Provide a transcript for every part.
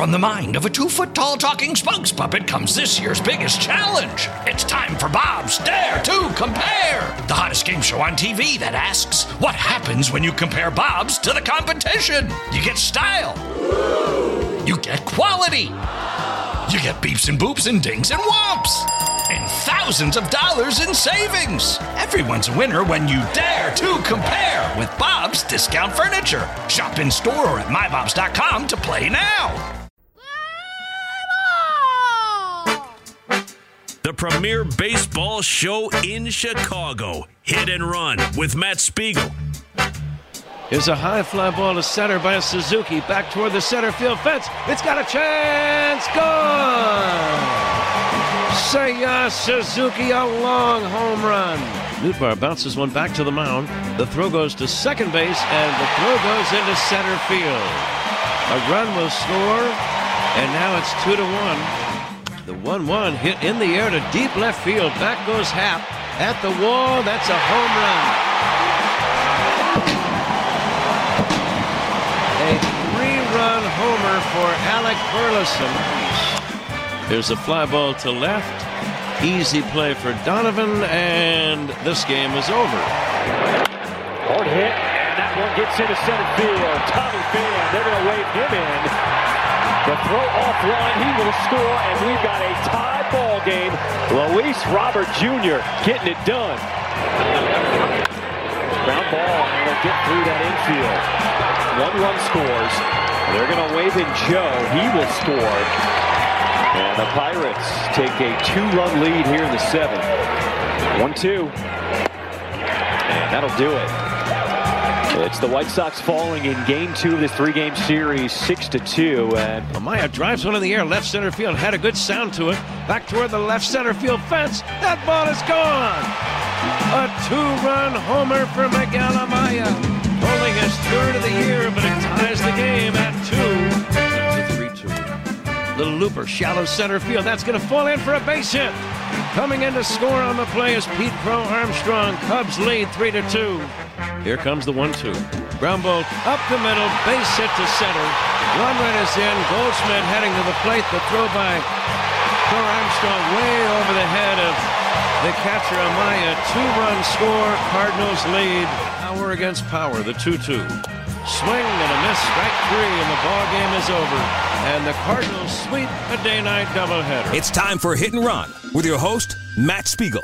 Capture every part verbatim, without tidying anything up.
from the mind of a two-foot-tall talking spokes puppet comes this year's biggest challenge. It's time for Bob's Dare to Compare, the hottest game show on T V that asks, what happens when you compare Bobs to the competition? You get style. You get quality. You get beeps and boops and dings and whomps. And thousands of dollars in savings. Everyone's a winner when you dare to compare with Bob's Discount Furniture. Shop in store or at my bobs dot com to play now. The premier baseball show in Chicago. Hit and Run with Matt Spiegel. Here's a high fly ball to center by Suzuki. Back toward the center field fence. It's got a chance. Gone! Seiya Suzuki, a long home run. Nootbaar bounces one back to the mound. The throw goes to second base, and the throw goes into center field. A run will score, and now it's two to one. The one one hit in the air to deep left field. Back goes Happ at the wall. That's a home run. A three-run homer for Alec Burleson. There's a fly ball to left. Easy play for Donovan, and this game is over. Hard hit, and that one gets into center field. Tommy Pham, they're going to wave him in. The throw offline, he will score, and we've got a tie ball game. Luis Robert Junior getting it done. Ground ball, and they'll get through that infield. One run scores. They're going to wave in Joe. He will score. And the Pirates take a two-run lead here in the seventh. one two. And that'll do it. It's the White Sox falling in game two of this three-game series, six to two. And Amaya drives one in the air, left center field. Had a good sound to it. Back toward the left center field fence. That ball is gone. A two-run homer for Miguel Amaya. Only his third of the year, but it ties the game at two. Little looper, shallow center field. That's going to fall in for a base hit. Coming in to score on the play is Pete Crow Armstrong. Cubs lead three to two. Here comes the one two. Ground ball up the middle, base hit to center. One run is in. Goldschmidt heading to the plate. The throw by Crow Armstrong way over the head of the catcher Amaya. Two-run score. Cardinals lead. Power against power. The two two. Swing and a miss, strike three, and the ball game is over. And the Cardinals sweep a day-night doubleheader. It's time for Hit and Run with your host, Matt Spiegel.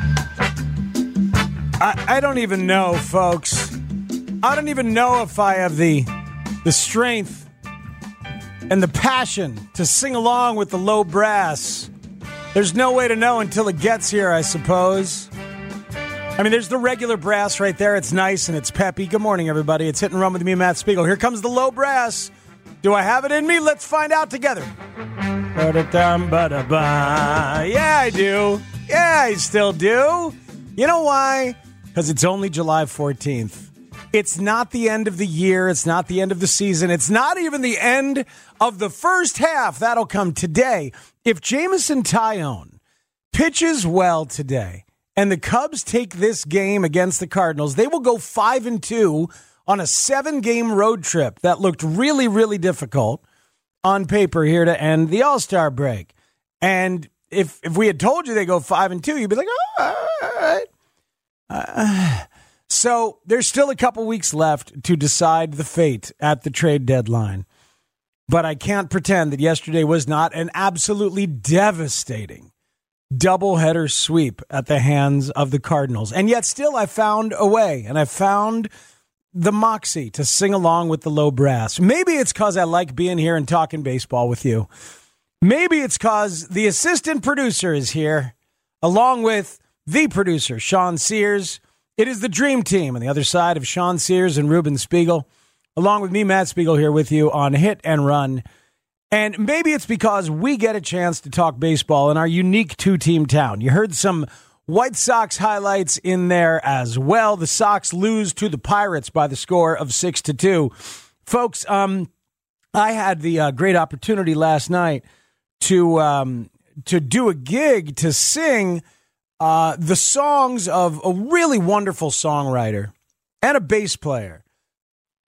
I, I don't even know, folks. I don't even know if I have the the strength and the passion to sing along with the low brass. There's no way to know until it gets here, I suppose. I mean, there's the regular brass right there. It's nice and it's peppy. Good morning, everybody. It's Hit and Run with me, Matt Spiegel. Here comes the low brass. Do I have it in me? Let's find out together. Yeah, I do. Yeah, I still do. You know why? Because it's only July fourteenth. It's not the end of the year. It's not the end of the season. It's not even the end of the first half. That'll come today. If Jameson Taillon pitches well today, and the Cubs take this game against the Cardinals, they will go five and two on a seven-game road trip that looked really, really difficult on paper here to end the All-Star break. And if if we had told you they go five and two, you'd be like, oh, all right. Uh, so there's still a couple weeks left to decide the fate at the trade deadline. But I can't pretend that yesterday was not an absolutely devastating doubleheader sweep at the hands of the Cardinals. And yet still I found a way, and I found the moxie to sing along with the low brass. Maybe it's because I like being here and talking baseball with you. Maybe it's because the assistant producer is here, along with the producer, Sean Sears. It is the dream team on the other side of Sean Sears and Ruben Spiegel, along with me, Matt Spiegel, here with you on Hit and Run. And maybe it's because we get a chance to talk baseball in our unique two-team town. You heard some White Sox highlights in there as well. The Sox lose to the Pirates by the score of six to two. Folks, um, I had the uh, great opportunity last night to um, to do a gig to sing uh, the songs of a really wonderful songwriter and a bass player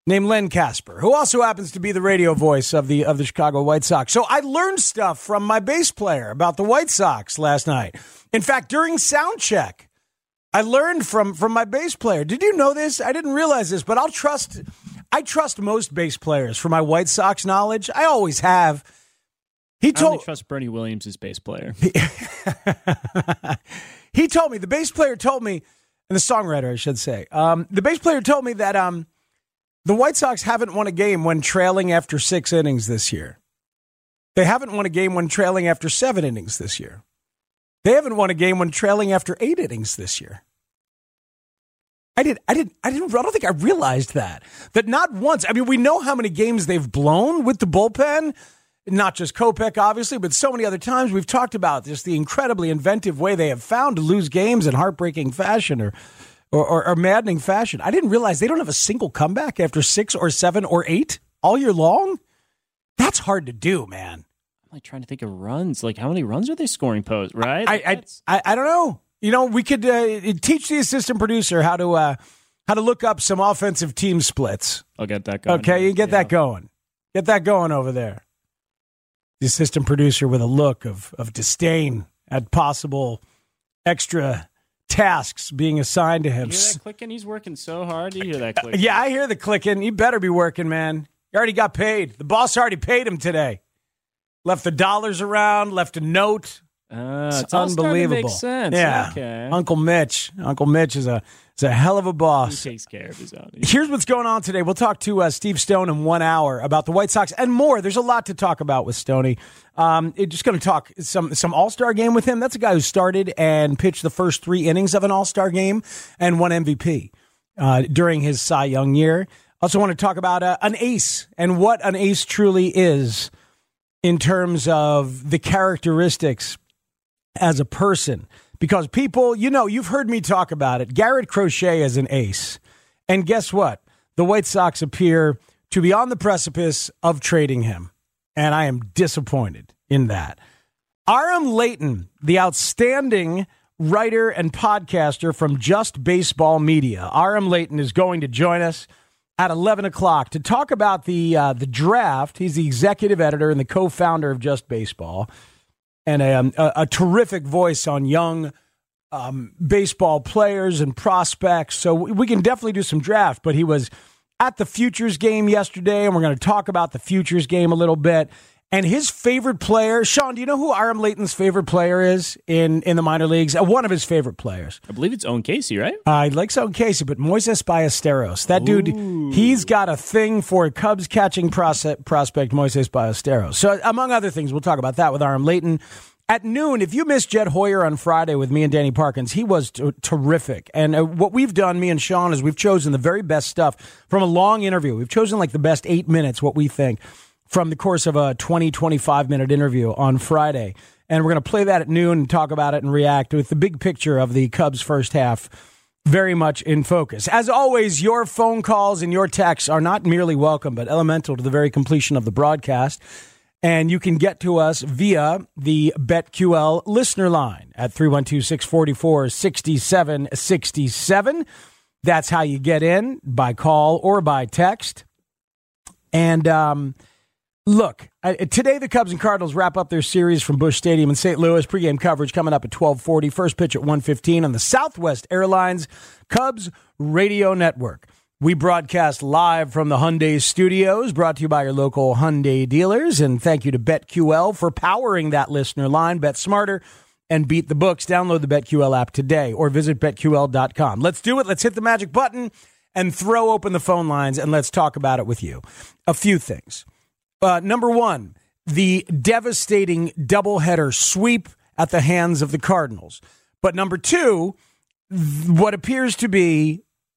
named Len Casper, who also happens to be the radio voice of the of the Chicago White Sox. So I learned stuff from my bass player about the White Sox last night. In fact, during sound check, I learned from, from my bass player. Did you know this? I didn't realize this, but I'll trust I trust most bass players for my White Sox knowledge. I always have. He told I only trust Bernie Williams as bass player. He told me, the bass player told me, and the songwriter, I should say, um, the bass player told me that um, the White Sox haven't won a game when trailing after six innings this year. They haven't won a game when trailing after seven innings this year. They haven't won a game when trailing after eight innings this year. I did. I didn't. I didn't. I don't think I realized that. That not once. I mean, we know how many games they've blown with the bullpen. Not just Kopech, obviously, but so many other times we've talked about just the incredibly inventive way they have found to lose games in heartbreaking fashion or, or, or, or maddening fashion. I didn't realize they don't have a single comeback after six or seven or eight all year long. That's hard to do, man. I'm like trying to think of runs. Like, how many runs are they scoring post, right? I I, I, I don't know. You know, we could uh, teach the assistant producer how to uh, how to look up some offensive team splits. I'll get that going. Okay, you get yeah. that going. Get that going over there. The assistant producer with a look of, of disdain at possible extra tasks being assigned to him. You hear that clicking? He's working so hard. You hear that clicking? Yeah, I hear the clicking. You better be working, man. You already got paid. The boss already paid him today. Left the dollars around, left a note. Uh, it's, it's unbelievable. Makes sense. Yeah, okay. Uncle Mitch. Uncle Mitch is a is a hell of a boss. He takes care of his own. Here's what's going on today. We'll talk to uh, Steve Stone in one hour about the White Sox and more. There's a lot to talk about with Stoney. Um, it, just going to talk some some All-Star game with him. That's a guy who started and pitched the first three innings of an All-Star game and won M V P uh, during his Cy Young year. Also want to talk about uh, an ace and what an ace truly is in terms of the characteristics as a person. Because people, you know, you've heard me talk about it. Garrett Crochet is an ace. And guess what? The White Sox appear to be on the precipice of trading him. And I am disappointed in that. Aram Leighton, the outstanding writer and podcaster from Just Baseball Media. Aram Leighton is going to join us at eleven o'clock to talk about the uh, the draft. He's the executive editor and the co-founder of Just Baseball. And a, a, a terrific voice on young um, baseball players and prospects. So we can definitely do some draft. But he was at the Futures game yesterday, and we're going to talk about the Futures game a little bit. And his favorite player, Sean, do you know who Aram Leighton's favorite player is in, in the minor leagues? Uh, one of his favorite players. I believe it's Owen Casey, right? I uh, like Owen Casey, but Moises Ballesteros. That Ooh. dude, he's got a thing for Cubs catching pros- prospect Moises Ballesteros. So among other things, we'll talk about that with Aram Leighton. At noon, if you missed Jed Hoyer on Friday with me and Danny Parkins, he was t- terrific. And uh, what we've done, me and Sean, is we've chosen the very best stuff from a long interview. We've chosen like the best eight minutes, what we think, from the course of a twenty, twenty-five minute interview on Friday. And we're going to play that at noon and talk about it and react with the big picture of the Cubs first half very much in focus. As always, your phone calls and your texts are not merely welcome, but elemental to the very completion of the broadcast. And you can get to us via the BetQL listener line at three one two, six four four, six seven six seven. That's how you get in, by call or by text. And um, look, uh, today the Cubs and Cardinals wrap up their series from Busch Stadium in Saint Louis. Pregame coverage coming up at twelve forty. First pitch at one fifteen on the Southwest Airlines Cubs Radio Network. We broadcast live from the Hyundai Studios, brought to you by your local Hyundai dealers. And thank you to BetQL for powering that listener line. Bet smarter and beat the books. Download the BetQL app today or visit bet Q L dot com. Let's do it. Let's hit the magic button and throw open the phone lines, and let's talk about it with you. A few things. Uh, number one, the devastating doubleheader sweep at the hands of the Cardinals. But number two, what appears to be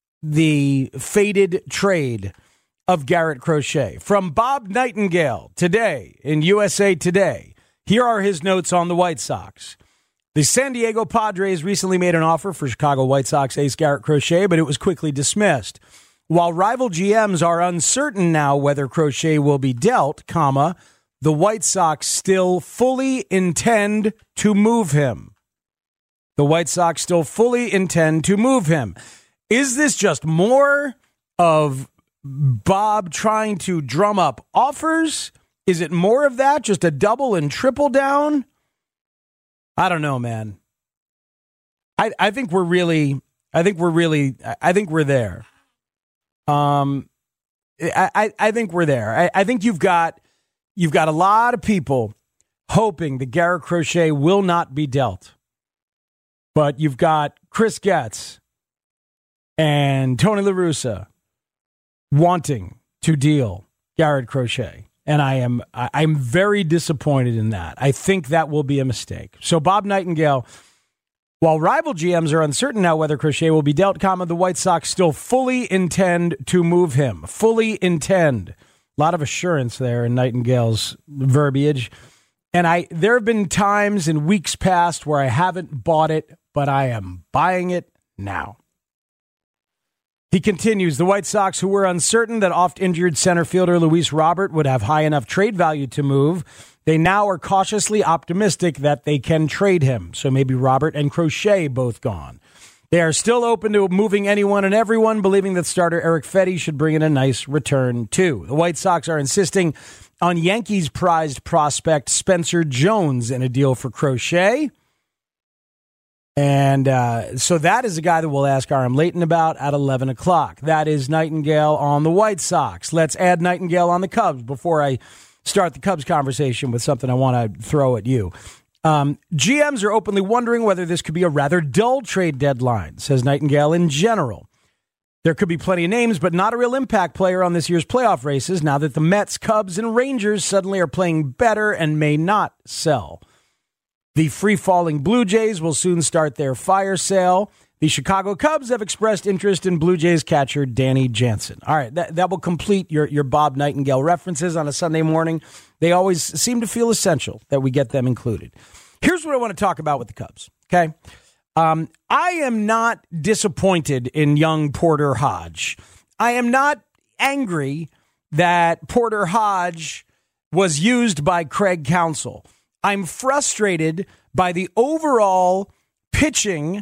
the fated trade of Garrett Crochet. From Bob Nightingale today in U S A Today, here are his notes on the White Sox. The San Diego Padres recently made an offer for Chicago White Sox ace Garrett Crochet, but it was quickly dismissed. While rival G Ms are uncertain now whether Crochet will be dealt, comma, the White Sox still fully intend to move him. The White Sox still fully intend to move him. Is this just more of Bob trying to drum up offers? Is it more of that? Just a double and triple down? I don't know, man. I I think we're really, I think we're really, I think we're there. Um, I I, I think we're there. I, I think you've got, you've got a lot of people hoping that Garrett Crochet will not be dealt. But you've got Chris Getz and Tony La Russa wanting to deal Garrett Crochet. And I am I'm very disappointed in that. I think that will be a mistake. So Bob Nightingale, while rival G Ms are uncertain now whether Crochet will be dealt, comma, the White Sox still fully intend to move him. Fully intend. A lot of assurance there in Nightingale's verbiage. And I there have been times in weeks past where I haven't bought it, but I am buying it now. He continues, the White Sox, who were uncertain that oft-injured center fielder Luis Robert would have high enough trade value to move, they now are cautiously optimistic that they can trade him. So maybe Robert and Crochet both gone. They are still open to moving anyone and everyone, believing that starter Eric Fetty should bring in a nice return, too. The White Sox are insisting on Yankees prized prospect Spencer Jones in a deal for Crochet. And uh, so that is a guy that we'll ask Aram Leighton about at eleven o'clock. That is Nightingale on the White Sox. Let's add Nightingale on the Cubs before I start the Cubs conversation with something I want to throw at you. Um, G Ms are openly wondering whether this could be a rather dull trade deadline, says Nightingale in general. There could be plenty of names, but not a real impact player on this year's playoff races now that the Mets, Cubs, and Rangers suddenly are playing better and may not sell. The free-falling Blue Jays will soon start their fire sale. The Chicago Cubs have expressed interest in Blue Jays catcher Danny Jansen. All right, that, that will complete your, your Bob Nightingale references on a Sunday morning. They always seem to feel essential that we get them included. Here's what I want to talk about with the Cubs, okay? Um, I am not disappointed in young Porter Hodge. I am not angry that Porter Hodge was used by Craig Counsell. I'm frustrated by the overall pitching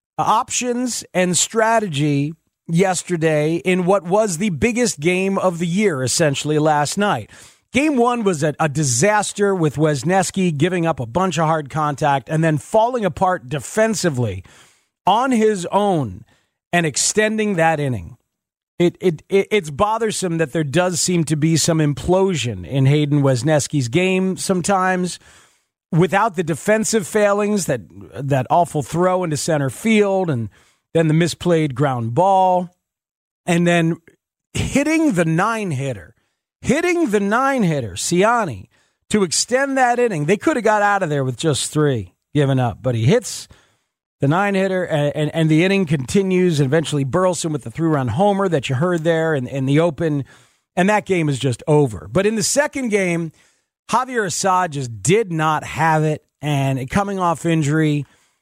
options and strategy yesterday in what was the biggest game of the year, essentially, last night. Game one was a, a disaster with Wisniewski giving up a bunch of hard contact and then falling apart defensively on his own and extending that inning. It, it, it It's bothersome that there does seem to be some implosion in Hayden Wisniewski's game sometimes. Without the defensive failings, that that awful throw into center field, and then the misplayed ground ball, and then hitting the nine-hitter, hitting the nine-hitter, Siani, to extend that inning. They could have got out of there with just three given up, but he hits the nine-hitter, and, and, and the inning continues, and eventually Burleson with the three-run homer that you heard there in, in the open, and that game is just over. But in the second game, Javier Assad just did not have it, and coming off injury,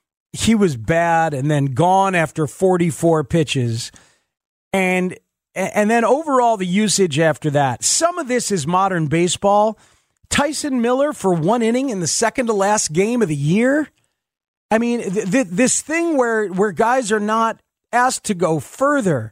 he was bad and then gone after forty-four pitches. And and then overall the usage after that. Some of this is modern baseball. Tyson Miller for one inning in the second to last game of the year. I mean, th- th- this thing where, where guys are not asked to go further.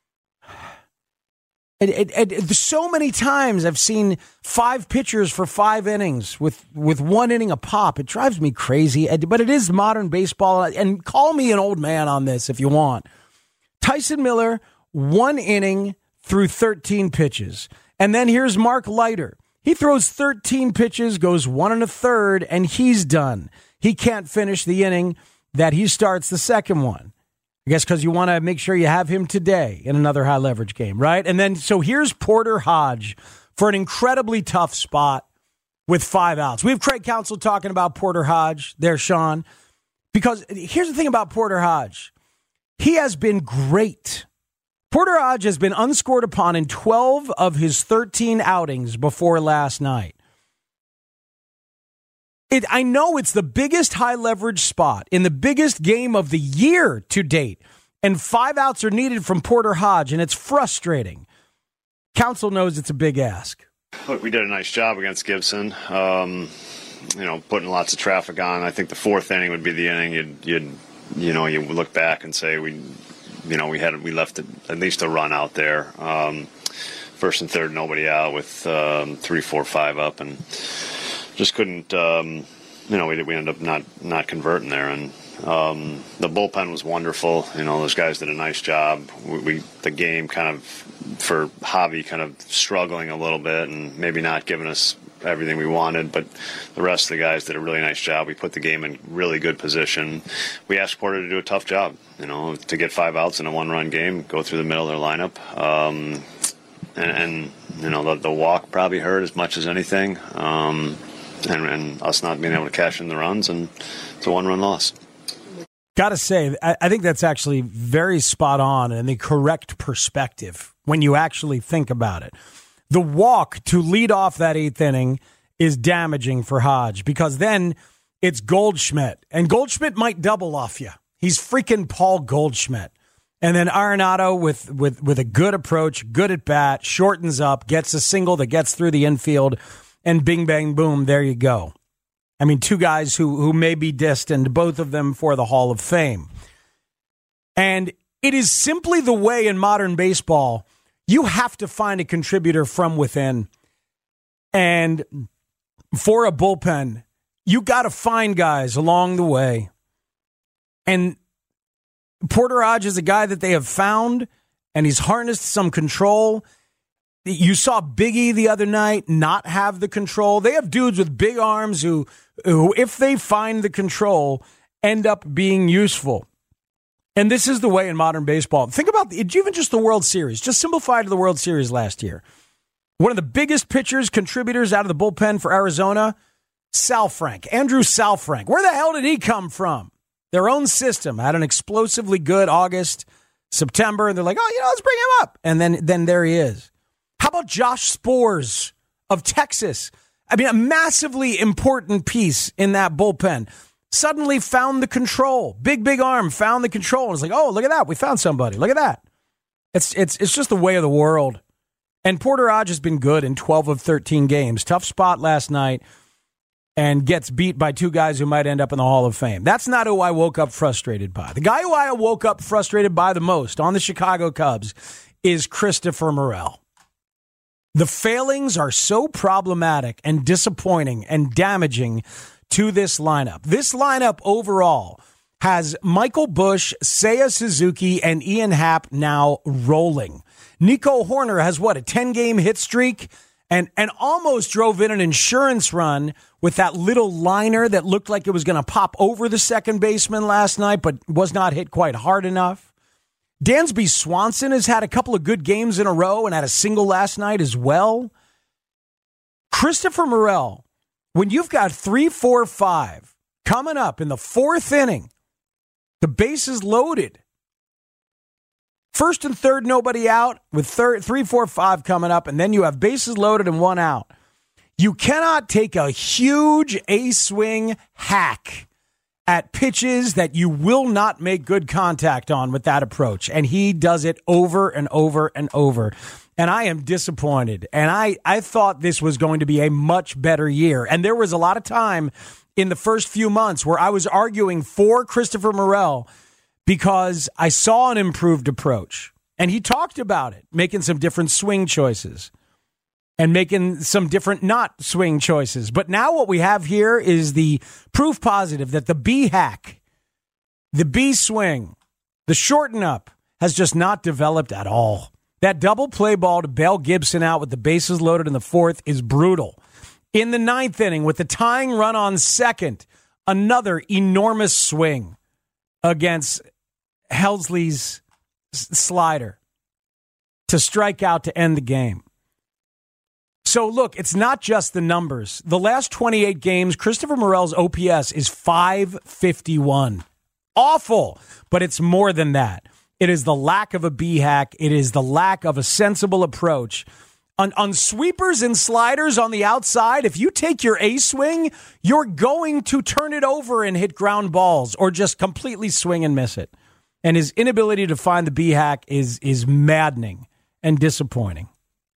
It, it, it, so many times I've seen five pitchers for five innings with, with one inning a pop. It drives me crazy, but it is modern baseball. And call me an old man on this if you want. Tyson Miller, one inning through thirteen pitches. And then here's Mark Leiter. He throws thirteen pitches, goes one and a third, and he's done. He can't finish the inning that he starts the second one. I guess because you want to make sure you have him today in another high-leverage game, right? And then, so here's Porter Hodge for an incredibly tough spot with five outs. We have Craig Counsell talking about Porter Hodge there, Sean, because here's the thing about Porter Hodge. He has been great. Porter Hodge has been unscored upon in twelve of his thirteen outings before last night. It, I know it's the biggest high-leverage spot in the biggest game of the year to date, and five outs are needed from Porter Hodge, and it's frustrating. Counsell knows it's a big ask. Look, we did a nice job against Gibson, um, you know, putting lots of traffic on. I think the fourth inning would be the inning you'd, you'd you know, you look back and say we, you know, we had we left at least a run out there. Um, first and third, nobody out with um, three, four, five up, and just couldn't. Um, you know, we we ended up not not converting there, and um, the bullpen was wonderful. You know, those guys did a nice job. We, we the game kind of for Javi kind of struggling a little bit, and maybe not giving us everything we wanted, but the rest of the guys did a really nice job. We put the game in really good position. We asked Porter to do a tough job, you know, to get five outs in a one-run game, go through the middle of their lineup. Um, and, and, you know, the, the walk probably hurt as much as anything. Um, and, and us not being able to cash in the runs, and it's a one-run loss. Got to say, I, I think that's actually very spot on and the correct perspective when you actually think about it. The walk to lead off that eighth inning is damaging for Hodge, because then it's Goldschmidt, and Goldschmidt might double off you. He's freaking Paul Goldschmidt. And then Arenado with, with, with a good approach, good at bat, shortens up, gets a single that gets through the infield, and bing, bang, boom, there you go. I mean, two guys who, who may be destined, both of them, for the Hall of Fame. And it is simply the way in modern baseball you have to find a contributor from within. And for a bullpen, you got to find guys along the way. And Porter Hodge is a guy that they have found, and he's harnessed some control. You saw Biggie the other night not have the control. They have dudes with big arms who, who, if they find the control, end up being useful. And this is the way in modern baseball. Think about the, even just the World Series. Just simplify to the World Series last year. One of the biggest pitchers, contributors out of the bullpen for Arizona, Sal Frank. Andrew Sal Frank. Where the hell did he come from? Their own system had an explosively good August, September, and they're like, oh, you know, let's bring him up. And then, then there he is. How about Josh Spores of Texas? I mean, a massively important piece in that bullpen. Suddenly found the control. Big, big arm, found the control. And it's like, oh, look at that. We found somebody. Look at that. It's it's it's just the way of the world. And Porter Hodge has been good in twelve of thirteen games. Tough spot last night, and gets beat by two guys who might end up in the Hall of Fame. That's not who I woke up frustrated by. The guy who I woke up frustrated by the most on the Chicago Cubs is Christopher Morel. The failings are so problematic and disappointing and damaging to this lineup. This lineup overall has Michael Busch, Seiya Suzuki, and Ian Happ now rolling. Nico Horner has, what, a ten-game hit streak? And and almost drove in an insurance run with that little liner that looked like it was going to pop over the second baseman last night, but was not hit quite hard enough. Dansby Swanson has had a couple of good games in a row and had a single last night as well. Christopher Morel, when you've got three, four, five coming up in the fourth inning, the bases loaded. First and third, nobody out, with third, three, four, five coming up, and then you have bases loaded and one out. You cannot take a huge A-swing hack at pitches that you will not make good contact on with that approach. And he does it over and over and over. And I am disappointed. And I, I thought this was going to be a much better year. And there was a lot of time in the first few months where I was arguing for Christopher Morel because I saw an improved approach. And he talked about it, making some different swing choices and making some different not swing choices. But now what we have here is the proof positive that the B hack, the B swing, the shorten up has just not developed at all. That double play ball to Bell Gibson out with the bases loaded in the fourth is brutal. In the ninth inning, with the tying run on second, another enormous swing against Helsley's slider to strike out to end the game. So, look, it's not just the numbers. The last twenty-eight games, Christopher Morel's O P S is five fifty-one. Awful, but it's more than that. It is the lack of a B-hack. It is the lack of a sensible approach. On, on sweepers and sliders on the outside, if you take your A-swing, you're going to turn it over and hit ground balls or just completely swing and miss it. And his inability to find the B-hack is, is maddening and disappointing.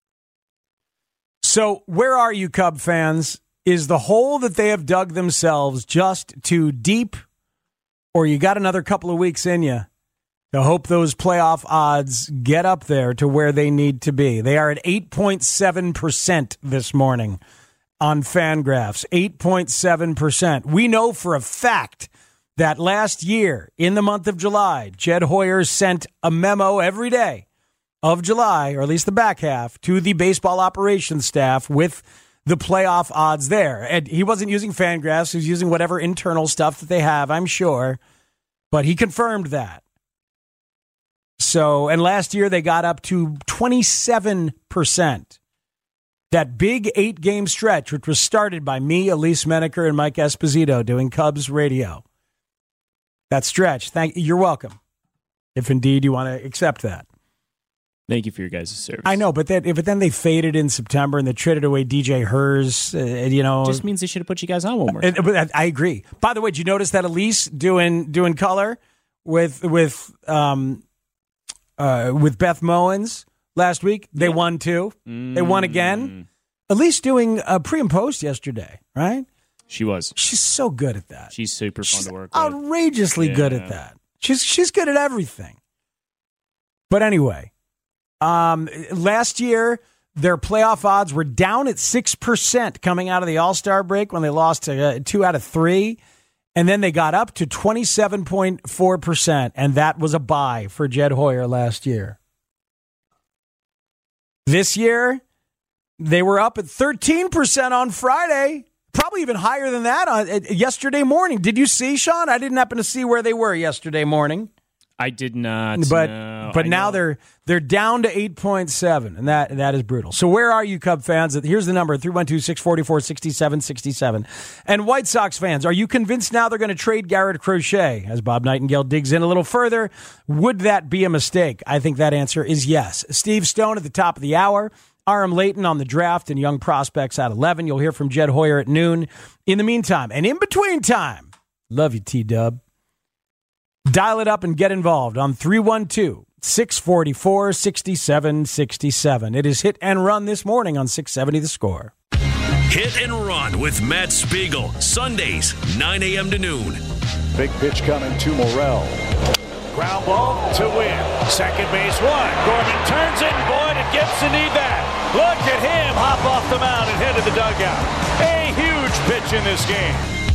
So where are you, Cub fans? Is the hole that they have dug themselves just too deep, or you got another couple of weeks in you to hope those playoff odds get up there to where they need to be. They are at eight point seven percent this morning on Fangraphs. eight point seven percent. We know for a fact that last year, in the month of July, Jed Hoyer sent a memo every day of July, or at least the back half, to the baseball operations staff with the playoff odds there. And he wasn't using Fangraphs. He was using whatever internal stuff that they have, I'm sure. But he confirmed that. So, and last year they got up to twenty-seven percent. That big eight-game stretch, which was started by me, Elise Menaker, and Mike Esposito doing Cubs radio. That stretch, thank you're welcome, if indeed you want to accept that. Thank you for your guys' service. I know, but that, but then they faded in September and they traded away D J Hers. Uh, you know, just means they should have put you guys on one more. Uh, but I agree. By the way, did you notice that Elise doing doing color with with um uh, with Beth Mowens last week? They yeah. won too. Mm. They won again. Elise doing a pre and post yesterday, right? She was. She's so good at that. She's super fun she's to work with. Outrageously yeah. good at that. She's she's good at everything. But anyway. Um, last year, their playoff odds were down at six percent coming out of the All-Star break when they lost to uh, two out of three. And then they got up to twenty-seven point four percent, and that was a buy for Jed Hoyer last year. This year, they were up at thirteen percent on Friday, probably even higher than that on uh, yesterday morning. Did you see, Sean? I didn't happen to see where they were yesterday morning. I did not. But no, but I now know. they're they're down to eight point seven, and that that is brutal. So where are you, Cub fans? Here's the number, three one two, six four four, six seven six seven. And White Sox fans, are you convinced now they're going to trade Garrett Crochet? As Bob Nightingale digs in a little further, would that be a mistake? I think that answer is yes. Steve Stone at the top of the hour. Aram Layton on the draft and young prospects at eleven. You'll hear from Jed Hoyer at noon. In the meantime, and in between time, love you, T-Dub. Dial it up and get involved on three one two, six four four, six seven six seven. It is Hit and Run this morning on six seventy The Score. Hit and Run with Matt Spiegel. Sundays, nine a.m. to noon. Big pitch coming to Morel. Ground ball to win. Second base one. Gorman turns it. Boy, did Gibson need that. Look at him hop off the mound and head to the dugout. A huge pitch in this game.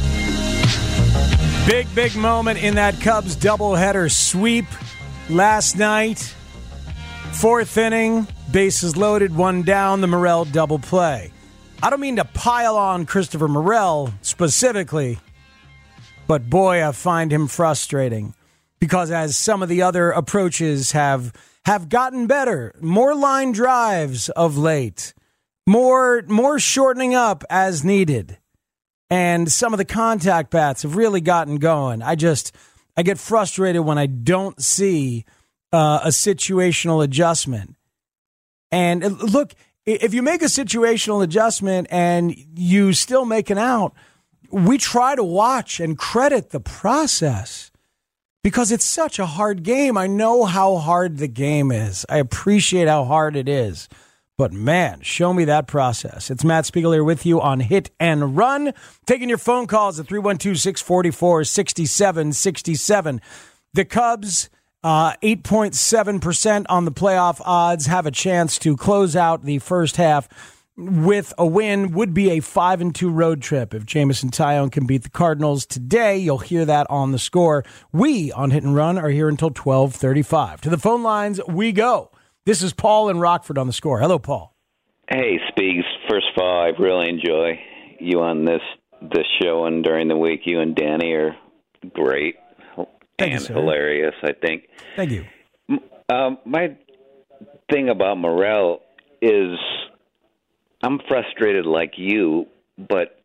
Big, big moment in that Cubs doubleheader sweep last night. Fourth inning, bases loaded, one down, the Morel double play. I don't mean to pile on Christopher Morel specifically, but boy, I find him frustrating because as some of the other approaches have have gotten better, more line drives of late, more more shortening up as needed. And some of the contact bats have really gotten going. I just, I get frustrated when I don't see uh, a situational adjustment. And look, if you make a situational adjustment and you still make an out, we try to watch and credit the process because it's such a hard game. I know how hard the game is. I appreciate how hard it is. But, man, show me that process. It's Matt Spiegel here with you on Hit and Run. Taking your phone calls at three one two, six four four, six seven six seven. The Cubs, uh, eight point seven percent on the playoff odds, have a chance to close out the first half with a win. Would be a five and two road trip if Jameson Taillon can beat the Cardinals today. You'll hear that on The Score. We, on Hit and Run, are here until twelve thirty-five. To the phone lines we go. This is Paul in Rockford on The Score. Hello, Paul. Hey, Speaks. First of all, I really enjoy you on this this show, and during the week, you and Danny are great Thank and you, sir. hilarious, I think. Thank you. Um, my thing about Morel is I'm frustrated like you, but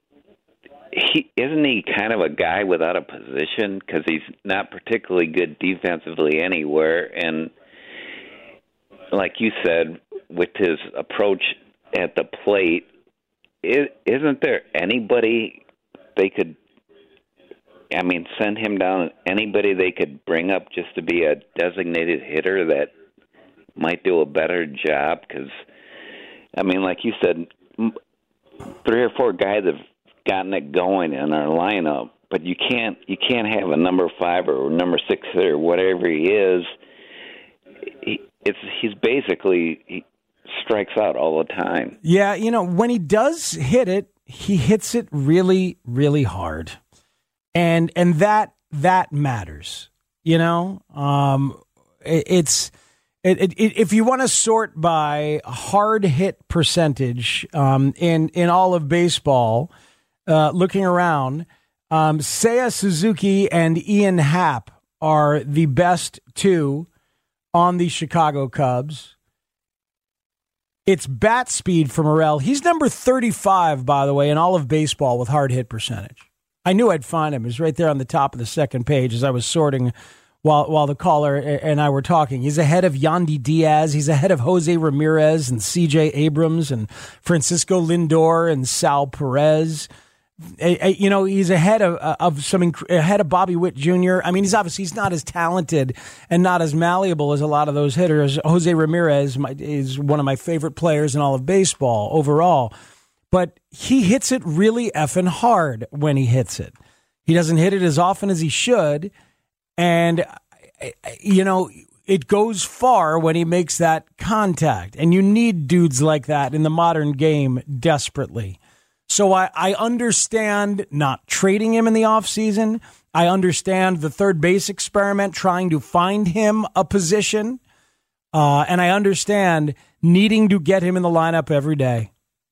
he isn't he kind of a guy without a position because he's not particularly good defensively anywhere, and like you said, with his approach at the plate, isn't there anybody they could, I mean, send him down, anybody they could bring up just to be a designated hitter that might do a better job? Because, I mean, like you said, three or four guys have gotten it going in our lineup. But you can't you can't have a number five or number six or whatever he is. He, it's he's basically he strikes out all the time. Yeah, you know, when he does hit it, he hits it really, really hard, and and that that matters. You know, um, it, it's it, it, if you want to sort by hard hit percentage um, in in all of baseball, uh, looking around. Um, Seiya Suzuki and Ian Happ are the best two on the Chicago Cubs. It's bat speed for Morel. He's number thirty-five, by the way, in all of baseball with hard hit percentage. I knew I'd find him. He's right there on the top of the second page as I was sorting while while the caller and I were talking. He's ahead of Yandy Diaz. He's ahead of Jose Ramirez and C J Abrams and Francisco Lindor and Sal Perez. You know, he's ahead of of some ahead of Bobby Witt Junior I mean, he's obviously he's not as talented and not as malleable as a lot of those hitters. Jose Ramirez is one of my favorite players in all of baseball overall, but he hits it really effing hard when he hits it. He doesn't hit it as often as he should, and you know, it goes far when he makes that contact, and you need dudes like that in the modern game desperately. So I, I understand not trading him in the offseason. I understand the third base experiment, trying to find him a position. Uh, and I understand needing to get him in the lineup every day.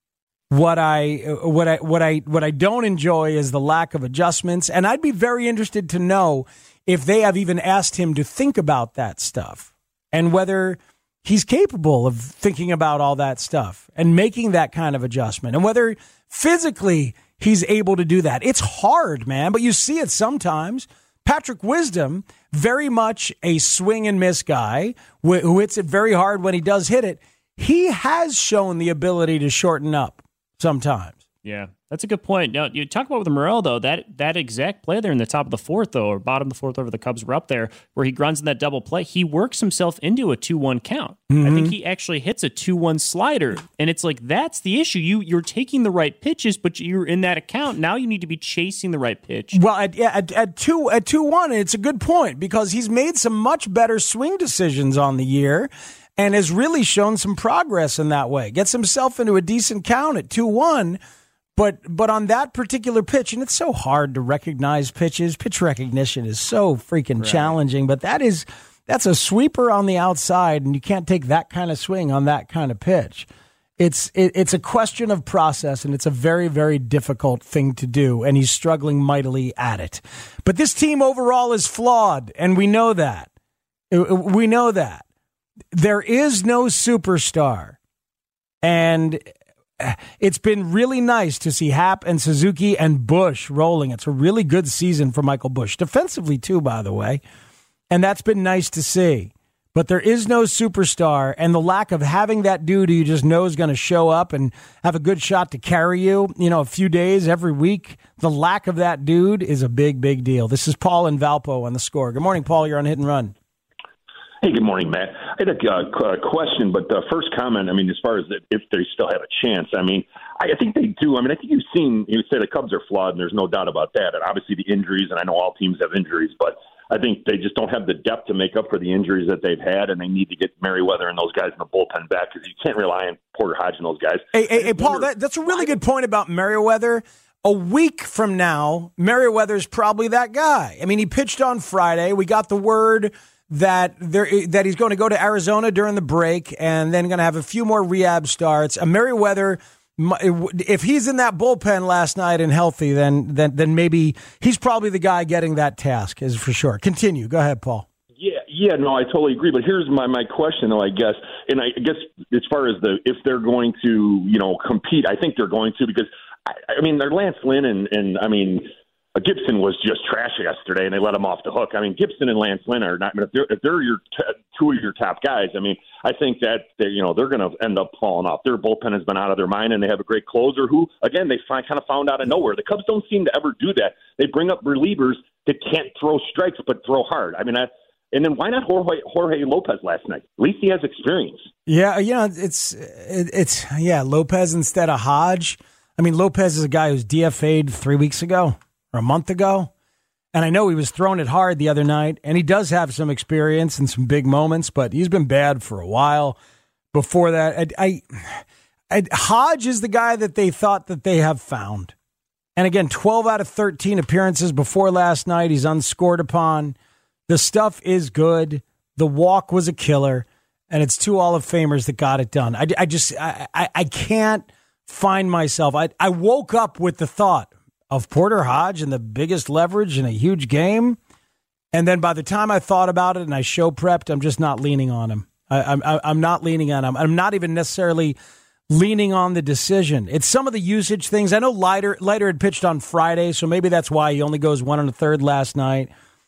What I what I what I what I don't enjoy is the lack of adjustments. And I'd be very interested to know if they have even asked him to think about that stuff and whether he's capable of thinking about all that stuff and making that kind of adjustment, and whether physically he's able to do that. It's hard, man, but you see it sometimes. Patrick Wisdom, very much a swing and miss guy who hits it very hard when he does hit it. He has shown the ability to shorten up sometimes. Yeah, that's a good point. Now, you talk about with Morel, though, that that exact play there in the top of the fourth, though, or bottom of the fourth over the Cubs were up there, where he grunts in that double play, he works himself into a two one count. Mm-hmm. I think he actually hits a two one slider, and it's like, that's the issue. You, you're taking the right pitches, but you're in that account. Now you need to be chasing the right pitch. Well, at, at, at two at two one, it's a good point, because he's made some much better swing decisions on the year and has really shown some progress in that way. Gets himself into a decent count at two one. But but on that particular pitch, and it's so hard to recognize pitches. Pitch recognition is so freaking right. challenging. But that is that's a sweeper on the outside, and you can't take that kind of swing on that kind of pitch. It's it, it's a question of process, and it's a very, very difficult thing to do, and he's struggling mightily at it. But this team overall is flawed, and we know that. We know that. There is no superstar, and it's been really nice to see Happ and Suzuki and Bush rolling. It's a really good season for Michael Bush. Defensively, too, by the way. And that's been nice to see. But there is no superstar, and the lack of having that dude who you just know is going to show up and have a good shot to carry you, you know, a few days every week, the lack of that dude is a big, big deal. This is Paul in Valpo on The Score. Good morning, Paul. You're on Hit and Run. Hey, good morning, Matt. I had a uh, question, but the first comment, I mean, as far as the, if they still have a chance, I mean, I, I think they do. I mean, I think you've seen, you say the Cubs are flawed, and there's no doubt about that. And obviously the injuries, and I know all teams have injuries, but I think they just don't have the depth to make up for the injuries that they've had, and they need to get Merriweather and those guys in the bullpen back, because you can't rely on Porter Hodge and those guys. Hey, hey, hey Paul, that, that's a really good point about Merriweather. A week from now, Merriweather's probably that guy. I mean, he pitched on Friday. We got the word that there that he's going to go to Arizona during the break, and then going to have a few more rehab starts. A Merriweather, if he's in that bullpen last night and healthy, then then then maybe he's probably the guy getting that task, is for sure. Continue. Go ahead, Paul. Yeah, yeah, no, I totally agree. But here's my, my question, though, I guess. And I guess as far as the if they're going to, you know, compete, I think they're going to, because, I, I mean, they're Lance Lynn and, and I mean, Gibson was just trash yesterday, and they let him off the hook. I mean, Gibson and Lance Lynn are not. If they're, if they're your t- two of your top guys, I mean, I think that they, you know, they're going to end up falling off. Their bullpen has been out of their mind, and they have a great closer who, again, they find, kind of found out of nowhere. The Cubs don't seem to ever do that. They bring up relievers that can't throw strikes but throw hard. I mean, I, and then why not Jorge, Jorge Lopez last night? At least he has experience. Yeah, you know, it's it, it's yeah, Lopez instead of Hodge. I mean, Lopez is a guy who's D F A'd three weeks ago or a month ago. And I know he was throwing it hard the other night, and he does have some experience and some big moments, but he's been bad for a while. Before that, I, I, I Hodge is the guy that they thought that they have found. And again, twelve out of thirteen appearances before last night. He's unscored upon. The stuff is good. The walk was a killer, and it's two Hall of Famers that got it done. I, I just, I, I, I can't find myself. I, I woke up with the thought of Porter Hodge and the biggest leverage in a huge game. And then by the time I thought about it and I show prepped, I'm just not leaning on him. I, I'm, I'm not leaning on him. I'm not even necessarily leaning on the decision. It's some of the usage things. I know Leiter, Leiter had pitched on Friday, so maybe that's why he only goes one and a third last night.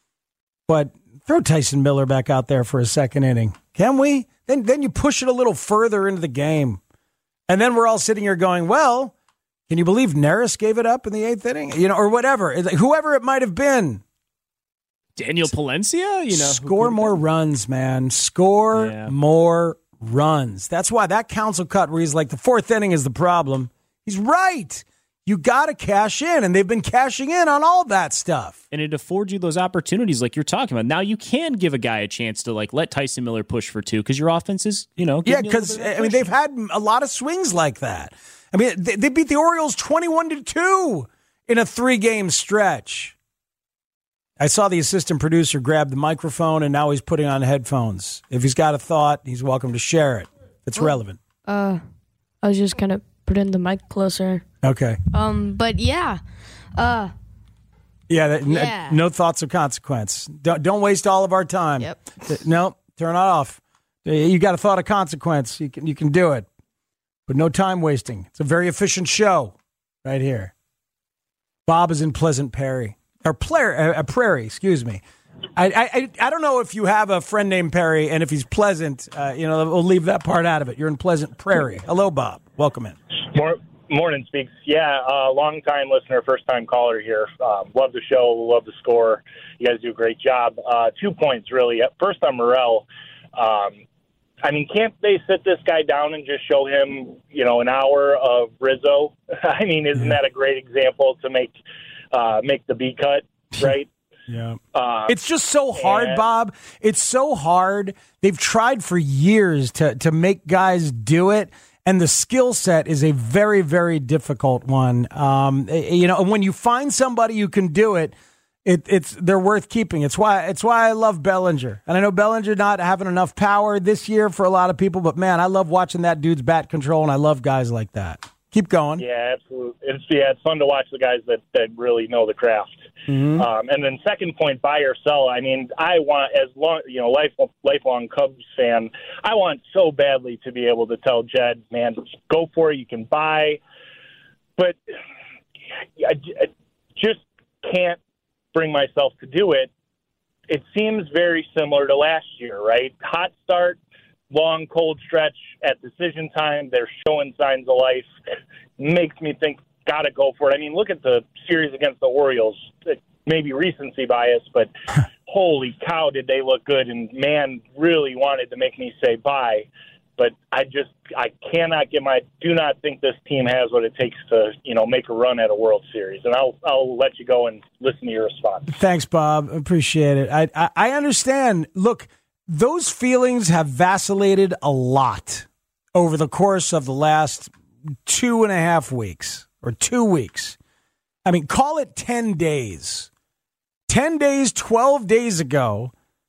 But throw Tyson Miller back out there for a second inning. Can we? Then, then you push it a little further into the game. And then we're all sitting here going, well, can you believe Neris gave it up in the eighth inning? You know, or whatever. It's like, whoever it might have been. Daniel Palencia? You know, Score more runs, man. Score yeah. more runs. That's why that council cut where he's like, the fourth inning is the problem. He's right. You got to cash in, and they've been cashing in on all that stuff. And it affords you those opportunities like you're talking about. Now you can give a guy a chance to like let Tyson Miller push for two because your offense is, you know. Yeah, because, I mean, they've had a lot of swings like that. I mean, they, they beat the Orioles twenty-one to two in a three-game stretch. I saw the assistant producer grab the microphone, and now he's putting on headphones. If he's got a thought, he's welcome to share it. It's well, relevant. Uh, I was just kind of putting the mic closer. Okay. Um, but yeah. Uh, yeah, that, yeah. N- no thoughts of consequence. Don't, don't waste all of our time. Yep. No, turn it off. You got a thought of consequence. You can, you can do it. But no time wasting. It's a very efficient show right here. Bob is in Pleasant Prairie. Or Prairie, uh, Prairie, excuse me. I, I I don't know if you have a friend named Perry, and if he's Pleasant, uh, you know, we'll leave that part out of it. You're in Pleasant Prairie. Hello, Bob. Welcome in. More, morning, Speaks. Yeah, uh, long-time listener, first-time caller here. Um, love the show. Love the score. You guys do a great job. Uh, two points, really. First on Morel. Um, I mean, can't they sit this guy down and just show him, you know, an hour of Rizzo? I mean, isn't that a great example to make uh, make the B cut, right? Yeah. Uh, it's just so hard, and, Bob. It's so hard. They've tried for years to, to make guys do it, and the skill set is a very, very difficult one. Um, you know, and when you find somebody who can do it, It, it's they're worth keeping. It's why it's why I love Bellinger, and I know Bellinger not having enough power this year for a lot of people, but man, I love watching that dude's bat control, and I love guys like that. Keep going. Yeah, absolutely. It's yeah, it's fun to watch the guys that, that really know the craft. Mm-hmm. Um, and then second point, buy or sell. I mean, I want as long you know, life lifelong Cubs fan. I want so badly to be able to tell Jed, man, go for it. You can buy, but I, I just can't bring myself to do it. It seems very similar to last year, right? Hot start, long cold stretch at decision time. They're showing signs of life. Makes me think, gotta go for it. I mean, look at the series against the Orioles. Maybe recency bias, but holy cow, did they look good? And man, really wanted to make me say bye. But I just, I cannot get my, do not think this team has what it takes to, you know, make a run at a World Series. And I'll, I'll let you go and listen to your response. Thanks, Bob. Appreciate it. I, I, I understand. Look, those feelings have vacillated a lot over the course of the last two and a half weeks or two weeks. I mean, call it ten days. ten days, twelve days ago.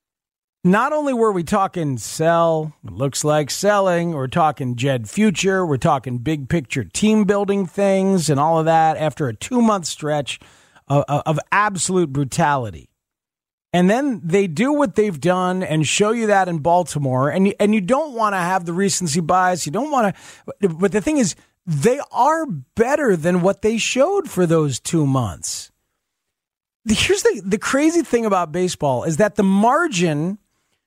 Not only were we talking sell, it looks like selling, we're talking Jed future, we're talking big picture team building things and all of that after a two-month stretch of, of absolute brutality. And then they do what they've done and show you that in Baltimore, and you, and you don't want to have the recency bias. You don't want to, but the thing is, they are better than what they showed for those two months. Here's the, the crazy thing about baseball is that the margin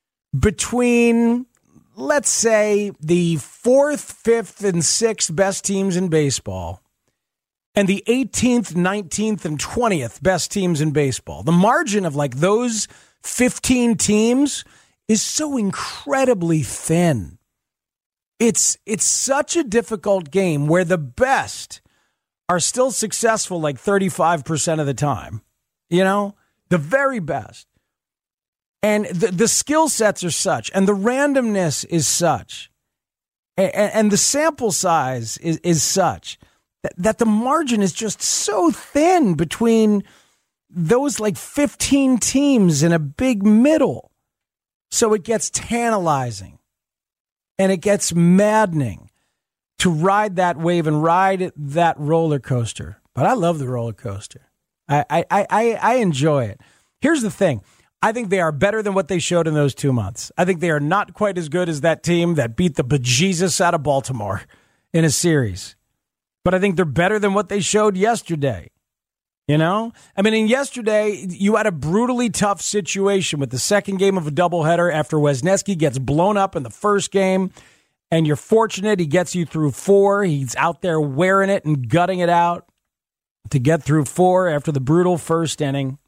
between, let's say, the fourth, fifth, and sixth best teams in baseball and the eighteenth, nineteenth, and twentieth best teams in baseball, the margin of like those fifteen teams is so incredibly thin. It's it's such a difficult game where the best are still successful like thirty-five percent of the time. You know, the very best. And the, the skill sets are such, and the randomness is such, and, and the sample size is, is such that, that the margin is just so thin between those like fifteen teams in a big middle. So it gets tantalizing and it gets maddening to ride that wave and ride that roller coaster. But I love the roller coaster. I, I, I, I enjoy it. Here's the thing. I think they are better than what they showed in those two months. I think they are not quite as good as that team that beat the bejesus out of Baltimore in a series. But I think they're better than what they showed yesterday. You know? I mean, in yesterday, you had a brutally tough situation with the second game of a doubleheader after Wisniewski gets blown up in the first game, and you're fortunate he gets you through four. He's out there wearing it and gutting it out to get through four after the brutal first inning.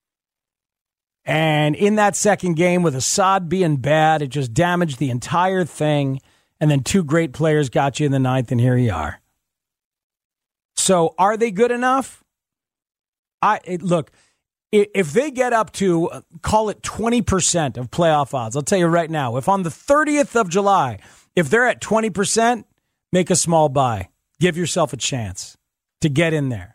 And in that second game, with Assad being bad, it just damaged the entire thing. And then two great players got you in the ninth, and here you are. So are they good enough? I it, look, if they get up to, uh, call it twenty percent of playoff odds, I'll tell you right now, if on the thirtieth of July, if they're at twenty percent, make a small buy. Give yourself a chance to get in there.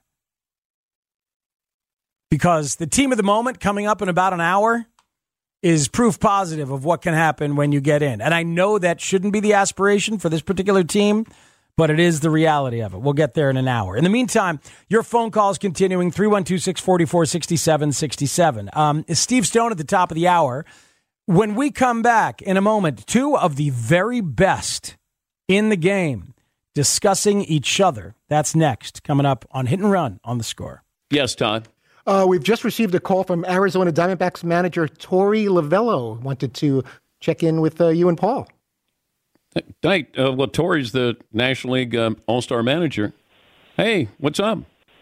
Because the team of the moment coming up in about an hour is proof positive of what can happen when you get in. And I know that shouldn't be the aspiration for this particular team, but it is the reality of it. We'll get there in an hour. In the meantime, your phone calls continuing, three one two, six four four, six seven six seven. Um, Steve Stone at the top of the hour. When we come back in a moment, two of the very best in the game discussing each other. That's next, coming up on Hit and Run on The Score. Yes, Todd. Uh, we've just received a call from Arizona Diamondbacks manager Torey Lovullo. Wanted to check in with uh, you and Paul. Thank. Uh, well, Torey's the National League um, All-Star manager. Hey, what's up?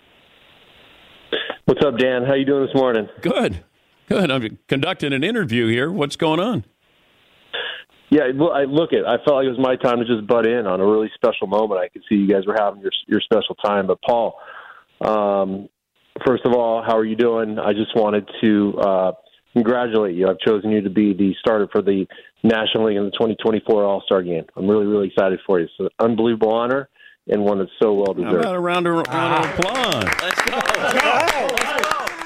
What's up, Dan? How you doing this morning? Good. Good. I'm conducting an interview here. What's going on? Yeah, well, I look at. I felt like it was my time to just butt in on a really special moment. I could see you guys were having your your special time. But Paul, um, first of all, how are you doing? I just wanted to uh, congratulate you. I've chosen you to be the starter for the National League in the twenty twenty-four All-Star Game. I'm really, really excited for you. It's an unbelievable honor and one that's so well deserved. How about a round of, round of applause? Let's go. Let's go.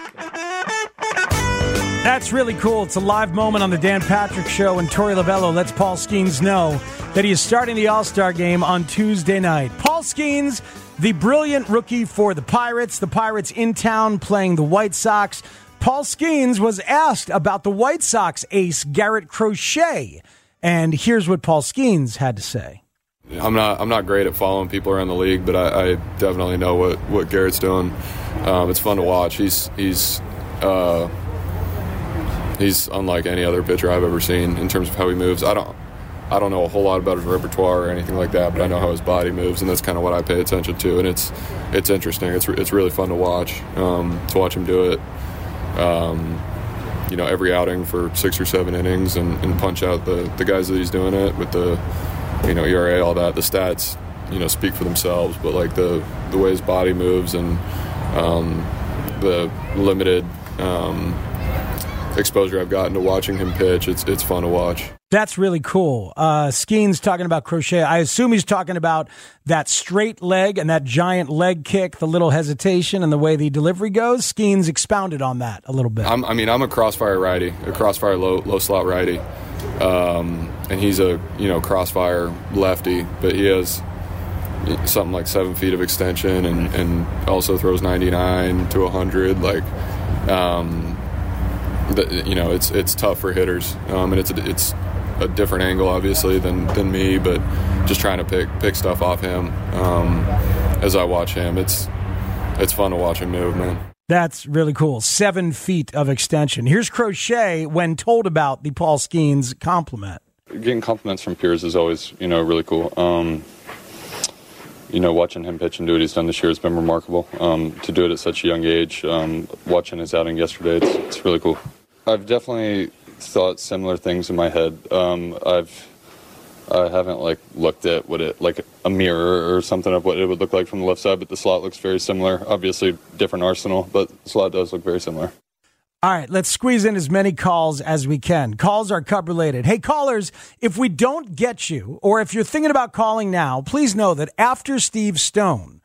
That's really cool. It's a live moment on the Dan Patrick Show, and Torey Lovullo lets Paul Skeens know that he is starting the All-Star Game on Tuesday night. Paul Skeens, the brilliant rookie for the Pirates. The Pirates in town playing the White Sox. Paul Skeens was asked about the White Sox ace, Garrett Crochet. And here's what Paul Skeens had to say. I'm not I'm not great at following people around the league, but I, I definitely know what, what Garrett's doing. Um, it's fun to watch. He's he's uh, he's unlike any other pitcher I've ever seen in terms of how he moves. I don't I don't know a whole lot about his repertoire or anything like that, but I know how his body moves, and that's kind of what I pay attention to. And it's it's interesting. It's it's really fun to watch um, to watch him do it. Um, you know, every outing for six or seven innings and, and punch out the, the guys that he's doing it with the, you know, E R A, all that. The stats, you know, speak for themselves, but like the, the way his body moves and um, the limited um, exposure I've gotten to watching him pitch, it's it's fun to watch. That's really cool. Uh, Skeens talking about Crochet. I assume he's talking about that straight leg and that giant leg kick, the little hesitation and the way the delivery goes. Skeens expounded on that a little bit. I'm, I mean, I'm a crossfire righty, a crossfire low low slot righty, um, and he's a you know crossfire lefty, but he has something like seven feet of extension and, and also throws ninety-nine to one hundred. Like, um, the, you know, it's it's tough for hitters, um, and it's it's. a different angle, obviously, than, than me, but just trying to pick pick stuff off him um, as I watch him. It's it's fun to watch him move, man. That's really cool. Seven feet of extension. Here's Crochet when told about the Paul Skeens compliment. Getting compliments from peers is always, you know, really cool. Um, you know, watching him pitch and do what he's done this year has been remarkable. Um, to do it at such a young age, um, watching his outing yesterday, it's, it's really cool. I've definitely thought similar things in my head. Um, I've I haven't like looked at what it like a mirror or something of what it would look like from the left side, but the slot looks very similar. Obviously, different arsenal, but the slot does look very similar. All right, let's squeeze in as many calls as we can. Calls are Cub related. Hey, callers, if we don't get you, or if you're thinking about calling now, please know that after Steve Stone